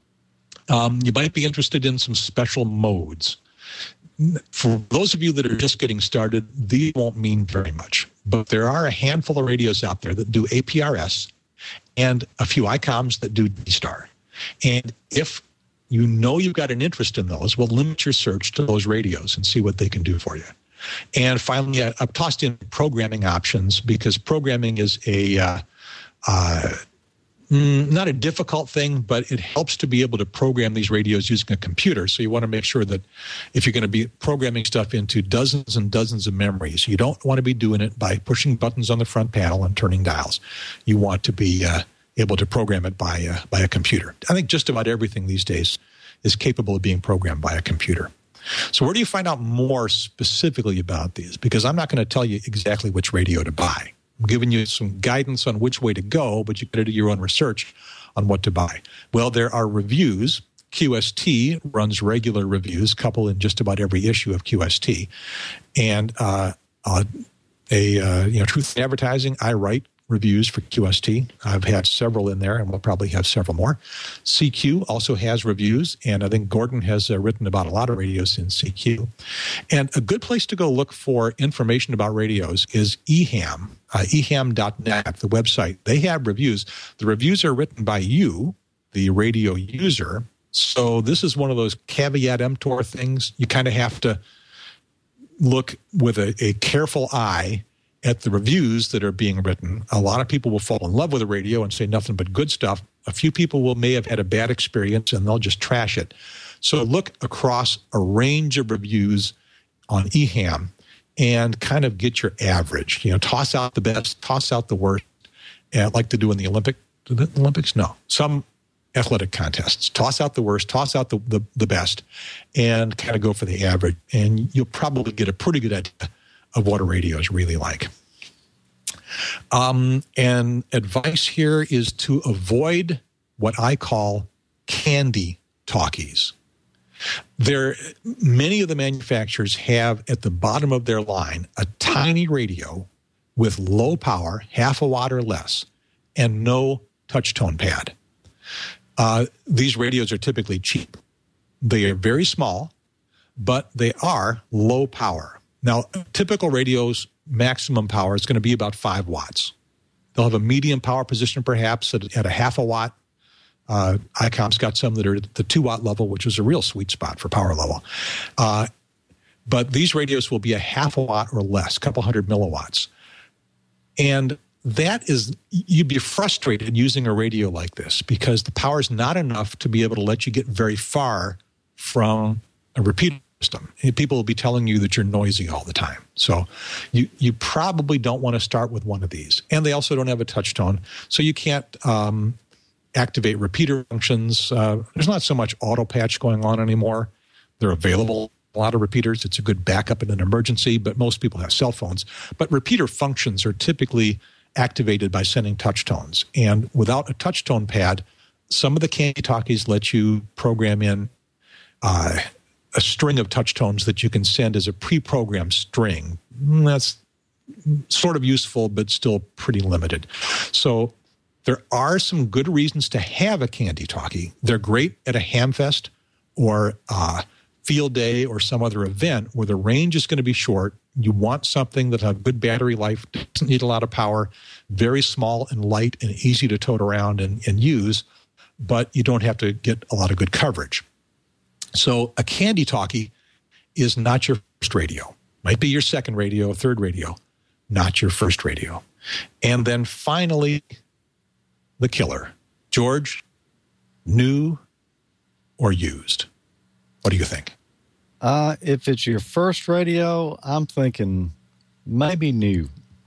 You might be interested in some special modes. For those of you that are just getting started, these won't mean very much. But there are a handful of radios out there that do APRS and a few ICOMs that do D-Star. And if you know you've got an interest in those, well, limit your search to those radios and see what they can do for you. And finally, I've tossed in programming options, because programming is not a difficult thing, but it helps to be able to program these radios using a computer. So you want to make sure that if you're going to be programming stuff into dozens and dozens of memories, you don't want to be doing it by pushing buttons on the front panel and turning dials. You want to be able to program it by a computer. I think just about everything these days is capable of being programmed by a computer. So where do you find out more specifically about these? Because I'm not going to tell you exactly which radio to buy. I'm giving you some guidance on which way to go, but you got to do your own research on what to buy. Well, there are reviews. QST runs regular reviews, couple in just about every issue of QST. And Truth in Advertising, I write reviews for QST. I've had several in there, and we'll probably have several more. CQ also has reviews, and I think Gordon has written about a lot of radios in CQ. And a good place to go look for information about radios is EHAM, eham.net, the website. They have reviews. The reviews are written by you, the radio user. So this is one of those caveat emptor things. You kind of have to look with a careful eye at the reviews that are being written. A lot of people will fall in love with a radio and say nothing but good stuff. A few people may have had a bad experience and they'll just trash it. So look across a range of reviews on EHAM and kind of get your average. Toss out the best, toss out the worst, like to do in the Olympics? No. Some athletic contests. Toss out the worst, toss out the best, and kind of go for the average. And you'll probably get a pretty good idea of what a radio is really like. And advice here is to avoid what I call candy talkies. Many of the manufacturers have at the bottom of their line a tiny radio with low power, half a watt or less, and no touch tone pad. These radios are typically cheap. They are very small, but they are low power. Now, typical radio's maximum power is going to be about 5 watts. They'll have a medium power position perhaps at a half a watt. ICOM's got some that are at the 2-watt level, which is a real sweet spot for power level. But these radios will be a half a watt or less, a couple hundred milliwatts. And you'd be frustrated using a radio like this because the power is not enough to be able to let you get very far from a repeater system. People will be telling you that you're noisy all the time. So you probably don't want to start with one of these. And they also don't have a touch tone, so you can't activate repeater functions. There's not so much auto patch going on anymore. They're available. A lot of repeaters. It's a good backup in an emergency, but most people have cell phones. But repeater functions are typically activated by sending touch tones. And without a touch tone pad, some of the candy talkies let you program in a string of touch tones that you can send as a pre-programmed string. That's sort of useful, but still pretty limited. So there are some good reasons to have a candy talkie. They're great at a Hamfest or field day or some other event where the range is going to be short. You want something that has good battery life, doesn't need a lot of power, very small and light and easy to tote around and use, but you don't have to get a lot of good coverage. So a candy talkie is not your first radio. Might be your second radio, third radio, not your first radio. And then finally, the killer. George, new or used? What do you think? If it's your first radio, I'm thinking maybe new.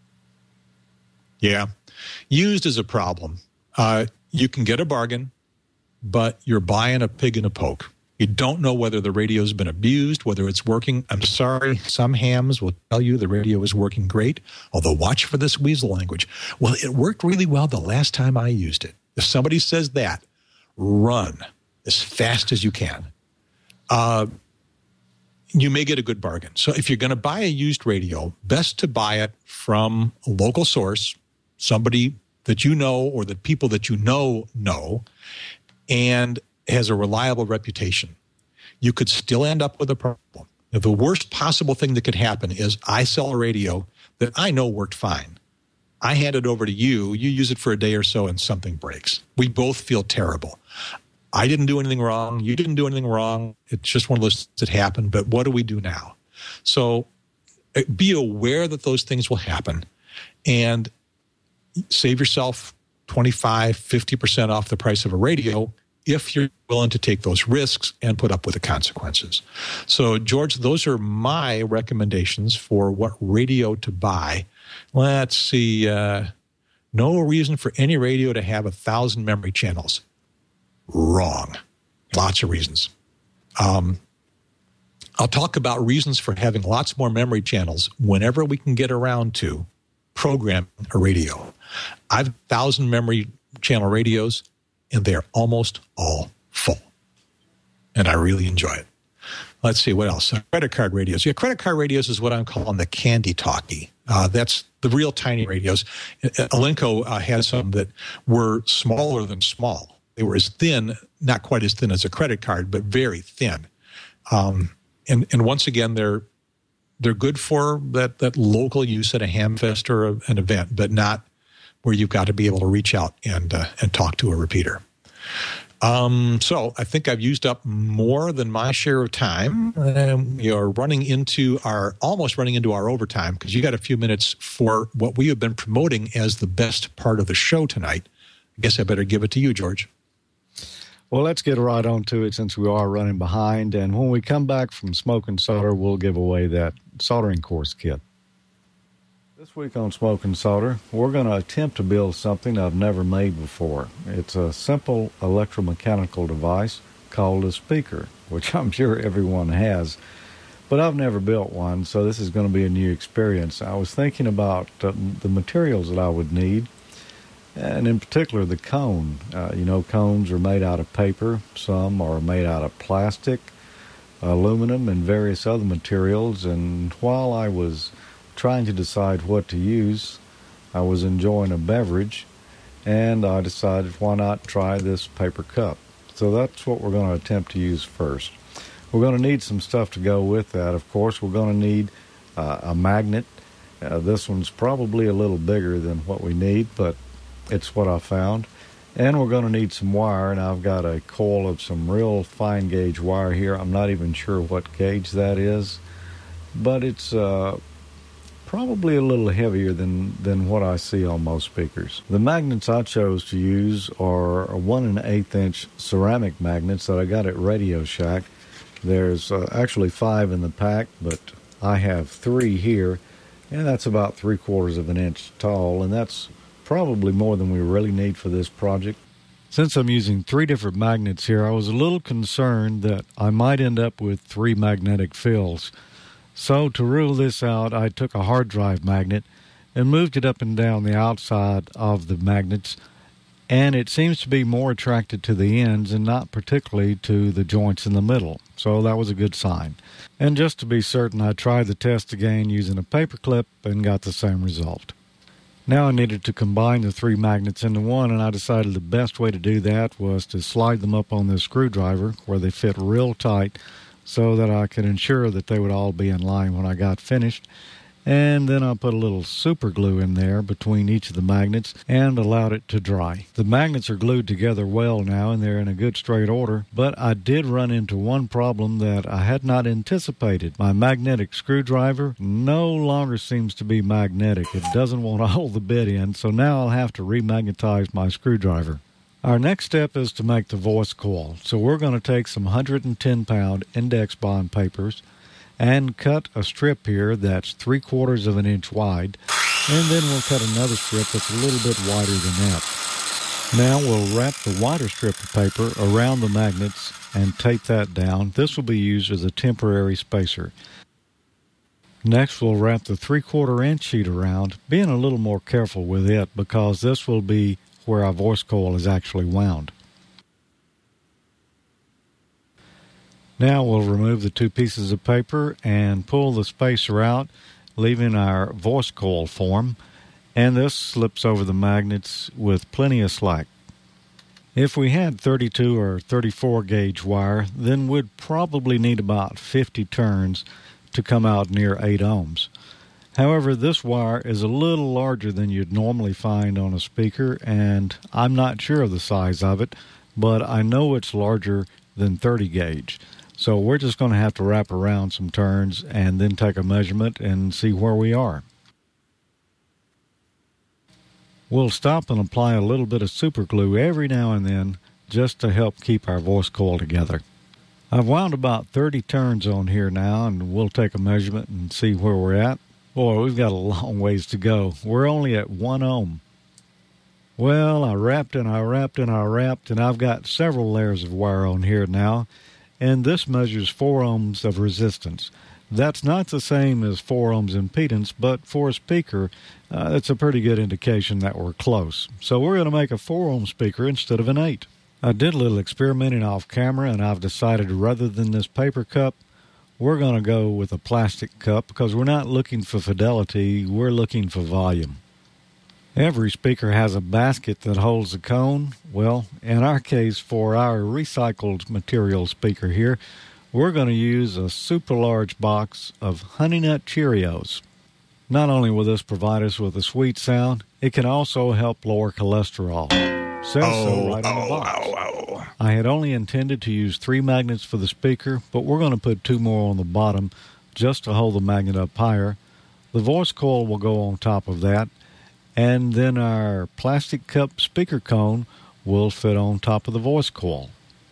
Yeah. Used is a problem. You can get a bargain, but you're buying a pig in a poke. You don't know whether the radio's been abused, whether it's working. I'm sorry, some hams will tell you the radio is working great, although watch for this weasel language. Well, it worked really well the last time I used it. If somebody says that, run as fast as you can. You may get a good bargain. So if you're going to buy a used radio, best to buy it from a local source, somebody that you know or the people that you know, and has a reliable reputation. You could still end up with a problem. Now, the worst possible thing that could happen is I sell a radio that I know worked fine. I hand it over to you. You use it for a day or so and something breaks. We both feel terrible. I didn't do anything wrong. You didn't do anything wrong. It's just one of those things that happened. But what do we do now? So be aware that those things will happen and save yourself 25, 50% off the price of a radio if you're willing to take those risks and put up with the consequences. So, George, those are my recommendations for what radio to buy. Let's see. No reason for any radio to have 1,000 memory channels. Wrong. Lots of reasons. I'll talk about reasons for having lots more memory channels whenever we can get around to programming a radio. I have 1,000 memory channel radios, and they're almost all full. And I really enjoy it. Let's see, what else? Credit card radios. Yeah, credit card radios is what I'm calling the candy talkie. That's the real tiny radios. Alinco had some that were smaller than small. They were as thin, not quite as thin as a credit card, but very thin. And once again, they're good for that local use at a hamfest or an event, but not where you've got to be able to reach out and talk to a repeater. So I think I've used up more than my share of time. You're almost running into our overtime because you got a few minutes for what we have been promoting as the best part of the show tonight. I guess I better give it to you, George. Well, let's get right on to it since we are running behind. And when we come back from Smoke and Solder, we'll give away that soldering course kit. This week on Smoke and Solder, we're going to attempt to build something I've never made before. It's a simple electromechanical device called a speaker, which I'm sure everyone has. But I've never built one, so this is going to be a new experience. I was thinking about the materials that I would need. And in particular, the cone. Cones are made out of paper. Some are made out of plastic, aluminum, and various other materials. And while I was trying to decide what to use, I was enjoying a beverage, and I decided, why not try this paper cup? So that's what we're going to attempt to use first. We're going to need some stuff to go with that. Of course, we're going to need a magnet. This one's probably a little bigger than what we need, but it's what I found. And we're going to need some wire, and I've got a coil of some real fine gauge wire here. I'm not even sure what gauge that is, but it's probably a little heavier than what I see on most speakers. The magnets I chose to use are 1 1/8 inch ceramic magnets that I got at Radio Shack. There's actually 5 in the pack, but I have 3 here, and that's about 3/4 of an inch tall, and that's probably more than we really need for this project. Since I'm using 3 different magnets here, I was a little concerned that I might end up with 3 magnetic fields. So to rule this out, I took a hard drive magnet and moved it up and down the outside of the magnets, and it seems to be more attracted to the ends and not particularly to the joints in the middle. So that was a good sign. And just to be certain, I tried the test again using a paper clip and got the same result. Now I needed to combine the 3 magnets into one, and I decided the best way to do that was to slide them up on this screwdriver where they fit real tight so that I could ensure that they would all be in line when I got finished. And then I put a little super glue in there between each of the magnets and allowed it to dry. The magnets are glued together well now, and they're in a good straight order, but I did run into one problem that I had not anticipated. My magnetic screwdriver no longer seems to be magnetic. It doesn't want to hold the bit in, so now I'll have to remagnetize my screwdriver. Our next step is to make the voice coil. So we're going to take some 110-pound index bond papers and cut a strip here that's 3/4 of an inch wide, and then we'll cut another strip that's a little bit wider than that. Now we'll wrap the wider strip of paper around the magnets and tape that down. This will be used as a temporary spacer. Next, we'll wrap the 3/4 inch sheet around, being a little more careful with it because this will be where our voice coil is actually wound. Now we'll remove the 2 pieces of paper and pull the spacer out, leaving our voice coil form, and this slips over the magnets with plenty of slack. If we had 32 or 34 gauge wire, then we'd probably need about 50 turns to come out near 8 ohms. However, this wire is a little larger than you'd normally find on a speaker, and I'm not sure of the size of it, but I know it's larger than 30 gauge. So we're just going to have to wrap around some turns and then take a measurement and see where we are. We'll stop and apply a little bit of super glue every now and then just to help keep our voice coil together. I've wound about 30 turns on here now, and we'll take a measurement and see where we're at. Boy, we've got a long ways to go. We're only at 1 ohm. Well, I wrapped and I wrapped and I wrapped, and I've got several layers of wire on here now. and this measures 4 ohms of resistance. That's not the same as 4 ohms impedance, but for a speaker, it's a pretty good indication that we're close. So we're going to make a 4 ohm speaker instead of an 8. I did a little experimenting off camera, and I've decided rather than this paper cup, we're going to go with a plastic cup because we're not looking for fidelity, we're looking for volume. Every speaker has a basket that holds the cone. Well, in our case, for our recycled material speaker here, we're going to use a super large box of Honey Nut Cheerios. Not only will this provide us with a sweet sound, it can also help lower cholesterol. Says so right on the box. I had only intended to use 3 magnets for the speaker, but we're going to put 2 more on the bottom just to hold the magnet up higher. The voice coil will go on top of that, and then our plastic cup speaker cone will fit on top of the voice coil.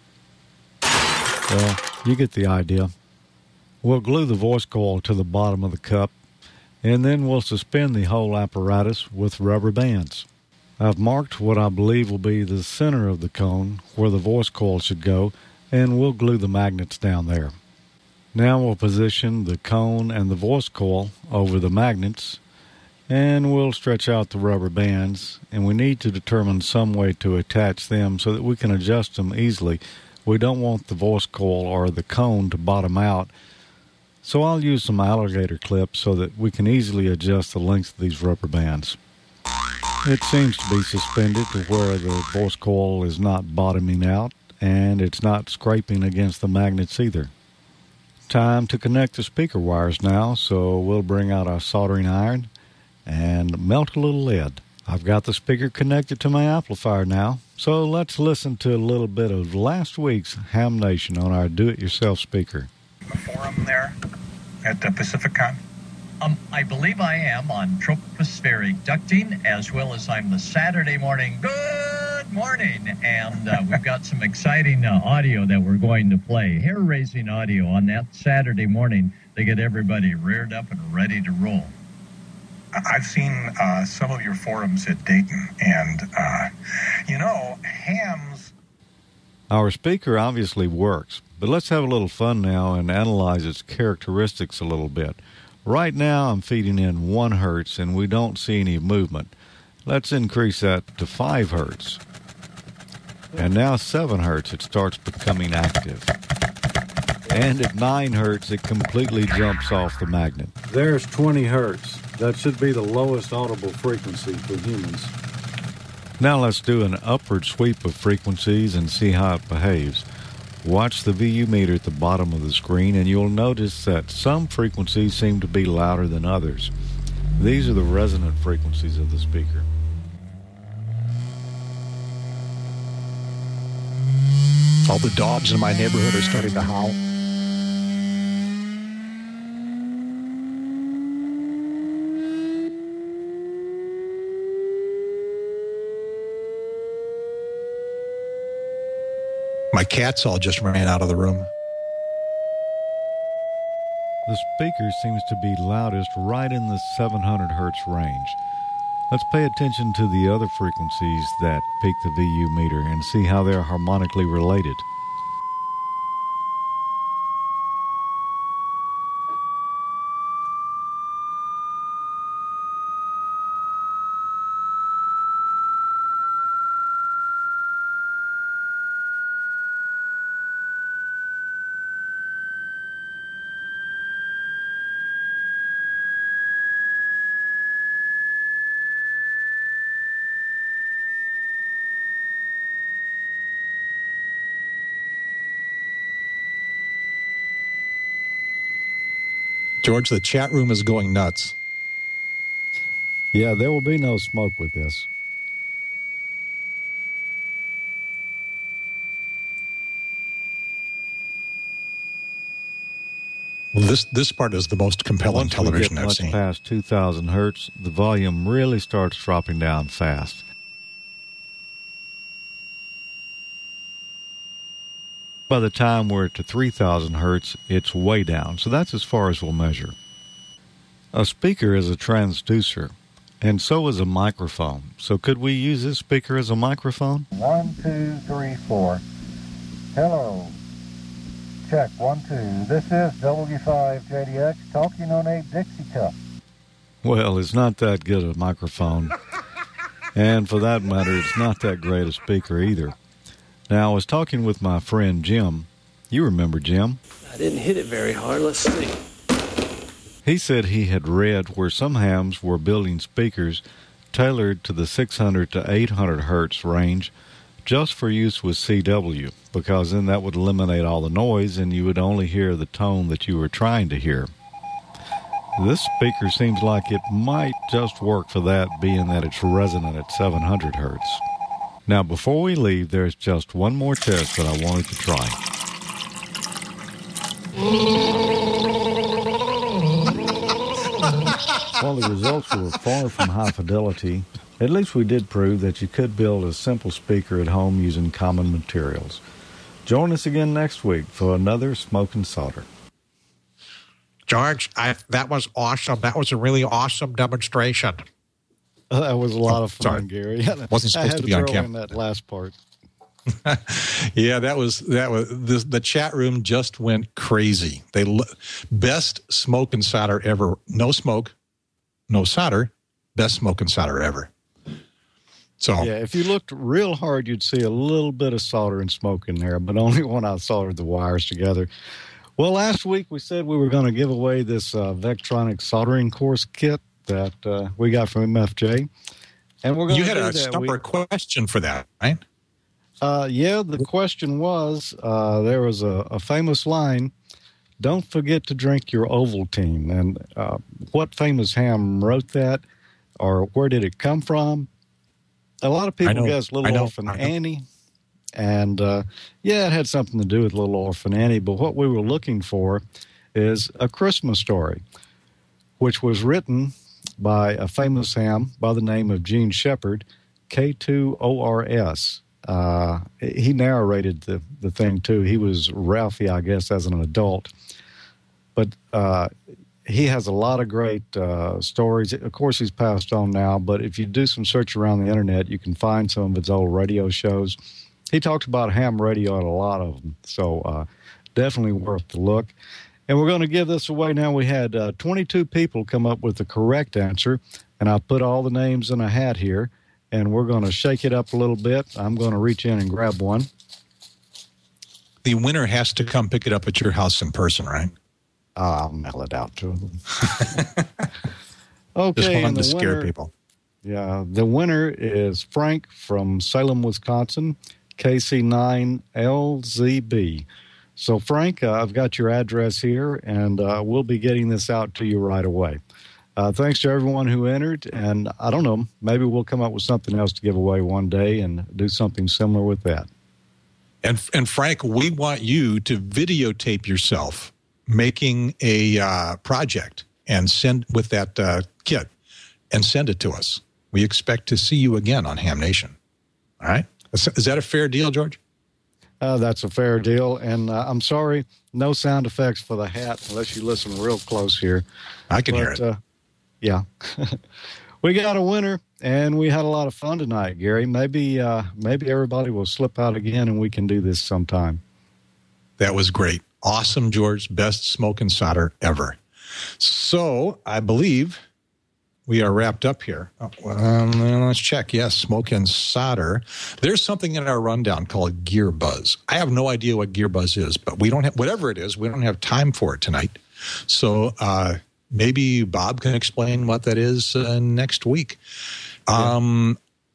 Well, you get the idea. We'll glue the voice coil to the bottom of the cup, and then we'll suspend the whole apparatus with rubber bands. I've marked what I believe will be the center of the cone where the voice coil should go, and we'll glue the magnets down there. Now we'll position the cone and the voice coil over the magnets, and we'll stretch out the rubber bands, and we need to determine some way to attach them so that we can adjust them easily. We don't want the voice coil or the cone to bottom out, so I'll use some alligator clips so that we can easily adjust the length of these rubber bands. It seems to be suspended to where the voice coil is not bottoming out, and it's not scraping against the magnets either. Time to connect the speaker wires now, so we'll bring out our soldering iron and melt a little lead. I've got the speaker connected to my amplifier now, so let's listen to a little bit of last week's Ham Nation on our do-it-yourself speaker. The forum there at the Pacificon? I believe I am on tropospheric ducting, as well as I'm the Saturday morning good morning, and we've got some exciting audio that we're going to play, hair-raising audio on that Saturday morning to get everybody reared up and ready to roll. I've seen some of your forums at Dayton, and, hams... Our speaker obviously works, but let's have a little fun now and analyze its characteristics a little bit. Right now I'm feeding in 1 hertz, and we don't see any movement. Let's increase that to 5 hertz. And now 7 hertz, it starts becoming active. And at 9 hertz, it completely jumps off the magnet. There's 20 hertz. That should be the lowest audible frequency for humans. Now let's do an upward sweep of frequencies and see how it behaves. Watch the VU meter at the bottom of the screen, and you'll notice that some frequencies seem to be louder than others. These are the resonant frequencies of the speaker. All the dogs in my neighborhood are starting to howl. My cats all just ran out of the room. The speaker seems to be loudest right in the 700 hertz range. Let's pay attention to the other frequencies that peak the VU meter and see how they're harmonically related. George, the chat room is going nuts. Yeah, there will be no smoke with this. Well, this part is the most compelling television I've seen. Once we get much past 2,000 hertz, the volume really starts dropping down fast. By the time we're to 3,000 hertz, it's way down, so that's as far as we'll measure. A speaker is a transducer, and so is a microphone. So could we use this speaker as a microphone? 1, 2, 3, 4. Hello. check. 1, 2. This is W5JDX talking on a Dixie cup. Well, it's not that good a microphone. And for that matter, it's not that great a speaker either. Now, I was talking with my friend Jim. You remember Jim? I didn't hit it very hard. Let's see. He said he had read where some hams were building speakers tailored to the 600 to 800 hertz range just for use with CW, because then that would eliminate all the noise and you would only hear the tone that you were trying to hear. This speaker seems like it might just work for that, being that it's resonant at 700 hertz. Now, before we leave, there's just one more test that I wanted to try. While the results were far from high fidelity, at least we did prove that you could build a simple speaker at home using common materials. Join us again next week for another Smoke and Solder. George, that was awesome. That was a really awesome demonstration. That was a lot of fun, Gary. Wasn't supposed to be on camera. In that last part. Yeah, that was the chat room just went crazy. Best smoke and solder ever. No smoke, no solder. Best smoke and solder ever. So yeah, if you looked real hard, you'd see a little bit of solder and smoke in there, but only when I soldered the wires together. Well, last week we said we were going to give away this Vectronic soldering course kit that we got from MFJ, and we're going to. You had a stumper question for that, right? Yeah, the question was, there was a famous line, "Don't forget to drink your Ovaltine." And what famous ham wrote that, or where did it come from? A lot of people guessed Little Orphan Annie. And, yeah, it had something to do with Little Orphan Annie. But what we were looking for is A Christmas Story, which was written by a famous ham by the name of Gene Shepard, K2ORS. He narrated the thing, too. He was Ralphie, I guess, as an adult. But he has a lot of great stories. Of course, he's passed on now. But if you do some search around the Internet, you can find some of his old radio shows. He talked about ham radio at a lot of them, so definitely worth the look. And we're going to give this away now. We had 22 people come up with the correct answer, and I put all the names in a hat here, and we're going to shake it up a little bit. I'm going to reach in and grab one. The winner has to come pick it up at your house in person, right? I'll mail it out to them. Okay, just wanted to scare people. Yeah, the winner is Frank from Salem, Wisconsin. KC9LZB. So, Frank, I've got your address here, and we'll be getting this out to you right away. Thanks to everyone who entered, and I don't know, maybe we'll come up with something else to give away one day and do something similar with that. And Frank, we want you to videotape yourself making a project and send with that kit and send it to us. We expect to see you again on Ham Nation. All right? Is that a fair deal, George? That's a fair deal. And I'm sorry, no sound effects for the hat unless you listen real close here. I can hear it. Yeah. We got a winner, and we had a lot of fun tonight, Gary. Maybe everybody will slip out again, and we can do this sometime. That was great. Awesome, George. Best smoke and solder ever. So I believe we are wrapped up here. Let's check. Yes, smoke and solder. There's something in our rundown called Gear Buzz. I have no idea what Gear Buzz is, but we don't have, whatever it is, we don't have time for it tonight. So maybe Bob can explain what that is next week. And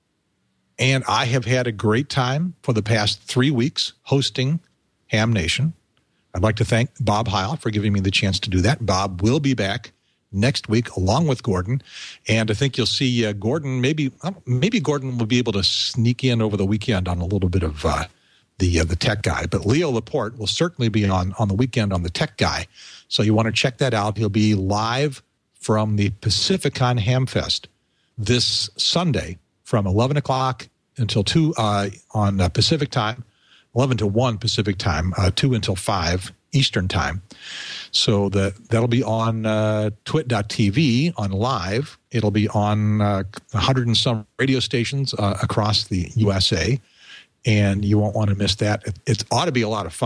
I have had a great time for the past 3 weeks hosting Ham Nation. I'd like to thank Bob Heil for giving me the chance to do that. Bob will be back next week along with Gordon, and I think you'll see Gordon. Maybe Gordon will be able to sneak in over the weekend on a little bit of the tech guy. But Leo Laporte will certainly be on the weekend on the tech guy, so you want to check that out. He'll be live from the Pacificon Hamfest this Sunday from 11 o'clock until 2 on Pacific time, 11 to 1 Pacific time, 2 until 5 Eastern time. So that'll be on twit.tv on live. It'll be on 100 and some radio stations across the USA, and you won't want to miss that. It ought to be a lot of fun.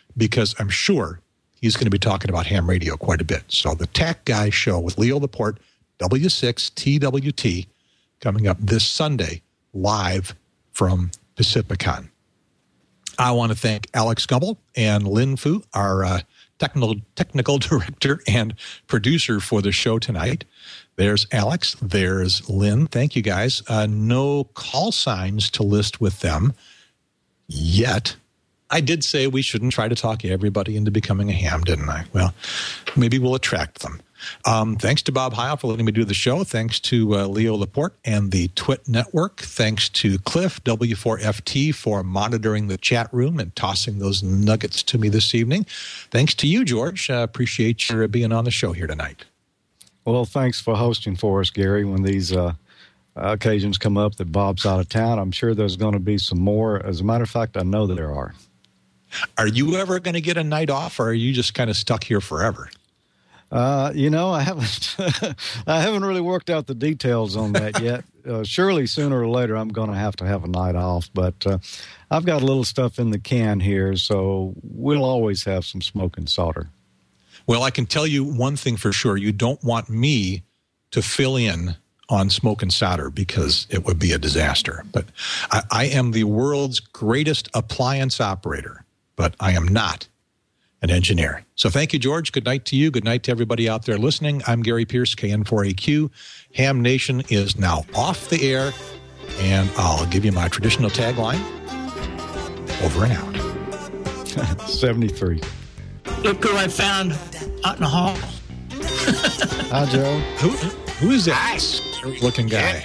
because I'm sure he's going to be talking about ham radio quite a bit. So the Tech Guy Show with Leo Laporte, W6TWT, coming up this Sunday, live from Pacificon. I want to thank Alex Gumbel and Lynn Fu, our technical director and producer for the show tonight. There's Alex. There's Lynn. Thank you, guys. No call signs to list with them yet. I did say we shouldn't try to talk everybody into becoming a ham, didn't I? Well, maybe we'll attract them. Thanks to Bob Heil for letting me do the show. Thanks to Leo Laporte and the Twit Network. Thanks to Cliff, W4FT, for monitoring the chat room and tossing those nuggets to me this evening. Thanks to you, George. Appreciate your being on the show here tonight. Well, thanks for hosting for us, Gary. When these occasions come up that Bob's out of town, I'm sure there's going to be some more. As a matter of fact, I know that there are. Are you ever going to get a night off, or are you just kind of stuck here forever? I haven't I haven't really worked out the details on that yet. Surely sooner or later I'm going to have a night off, but I've got a little stuff in the can here, so we'll always have some smoke and solder. Well, I can tell you one thing for sure. You don't want me to fill in on smoke and solder because it would be a disaster. But I am the world's greatest appliance operator, but I am not an engineer. So thank you, George. Good night to you. Good night to everybody out there listening. I'm Gary Pierce, KN4AQ. Ham Nation is now off the air, and I'll give you my traditional tagline. Over and out. 73. Look who I found out in the hall. Hi, Joe. Who is that looking guy?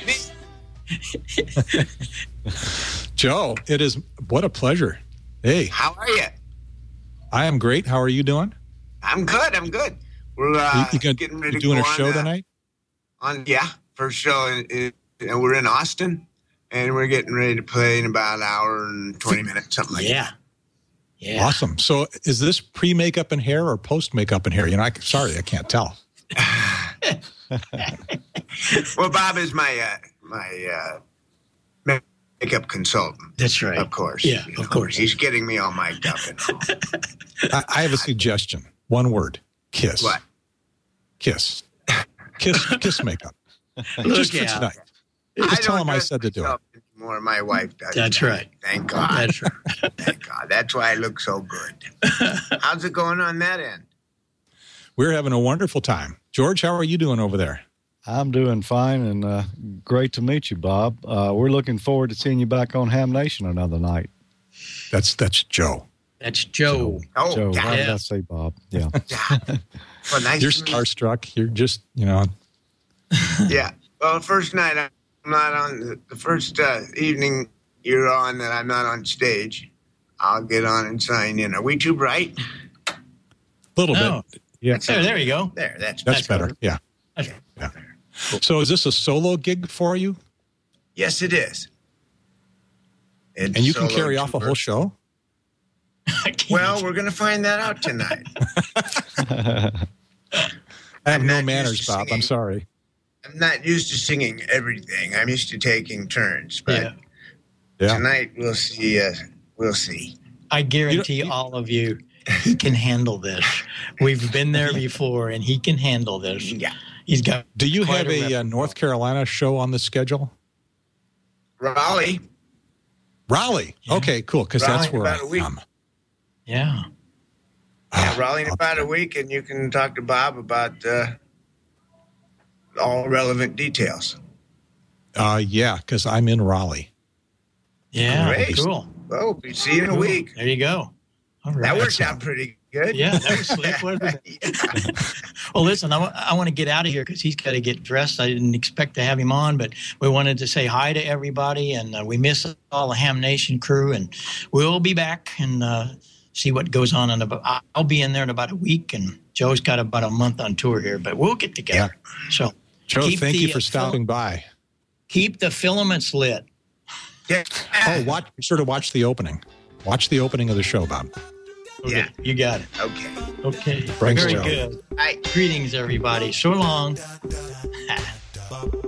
Joe, it is what a pleasure. Hey. How are you? I am great. How are you doing? I'm good. We're getting ready to doing go a show tonight? First show. We're in Austin, and we're getting ready to play in about an hour and 20 minutes, something like that. Yeah. Awesome. So is this pre-makeup and hair or post-makeup and hair? Sorry, I can't tell. Well, Bob is my makeup consultant. That's right. Of course. Yeah, of course. He's getting me all mic'd up and all. I have a suggestion. One word. Kiss. What? Kiss. Kiss makeup. Just for tonight. Just tell him I said to do it. Anymore. My wife does. That's right. Thank God. That's right. Thank God. That's why I look so good. How's it going on that end? We're having a wonderful time. George, how are you doing over there? I'm doing fine, and great to meet you, Bob. We're looking forward to seeing you back on Ham Nation another night. That's Joe. That's Joe. Oh, Joe. yeah. Why did I say Bob? Yeah. Well, nice You're to meet starstruck. You're just, you. Yeah. Well, first night I'm not on. The first evening you're on that I'm not on stage, I'll get on and sign in. Are we too bright? A little bit. Yeah. There you go. There. That's better. Yeah. Okay. Yeah. So is this a solo gig for you? Yes, it is. And you can carry off a whole show? Well, we're going to find that out tonight. I have no manners, Bob. I'm sorry. I'm not used to singing everything. I'm used to taking turns. But tonight we'll see. We'll see. I guarantee all of you, he can handle this. We've been there before, and he can handle this. Yeah. He's got. Do you have a North Carolina show on the schedule? Raleigh. Yeah. Okay, cool. Because that's where I am. Yeah. Raleigh in about a week, and you can talk to Bob about all relevant details. Yeah, because I'm in Raleigh. Yeah, great. Cool. Oh, we'll see you in a week. There you go. All right. That worked out pretty good. Yeah, that was slick, wasn't it? Well, listen, I want to get out of here because he's got to get dressed. I didn't expect to have him on, but we wanted to say hi to everybody, and we miss all the Ham Nation crew, and we'll be back and see what goes on. I'll be in there in about a week, and Joe's got about a month on tour here, but we'll get together. Yeah. So, Joe, thank you for stopping by. Keep the filaments lit. Yeah. Oh, be sure to watch the opening. Watch the opening of the show, Bob. Okay. Yeah. You got it. Okay. Thanks, Very Joe. good. Greetings, everybody. So long.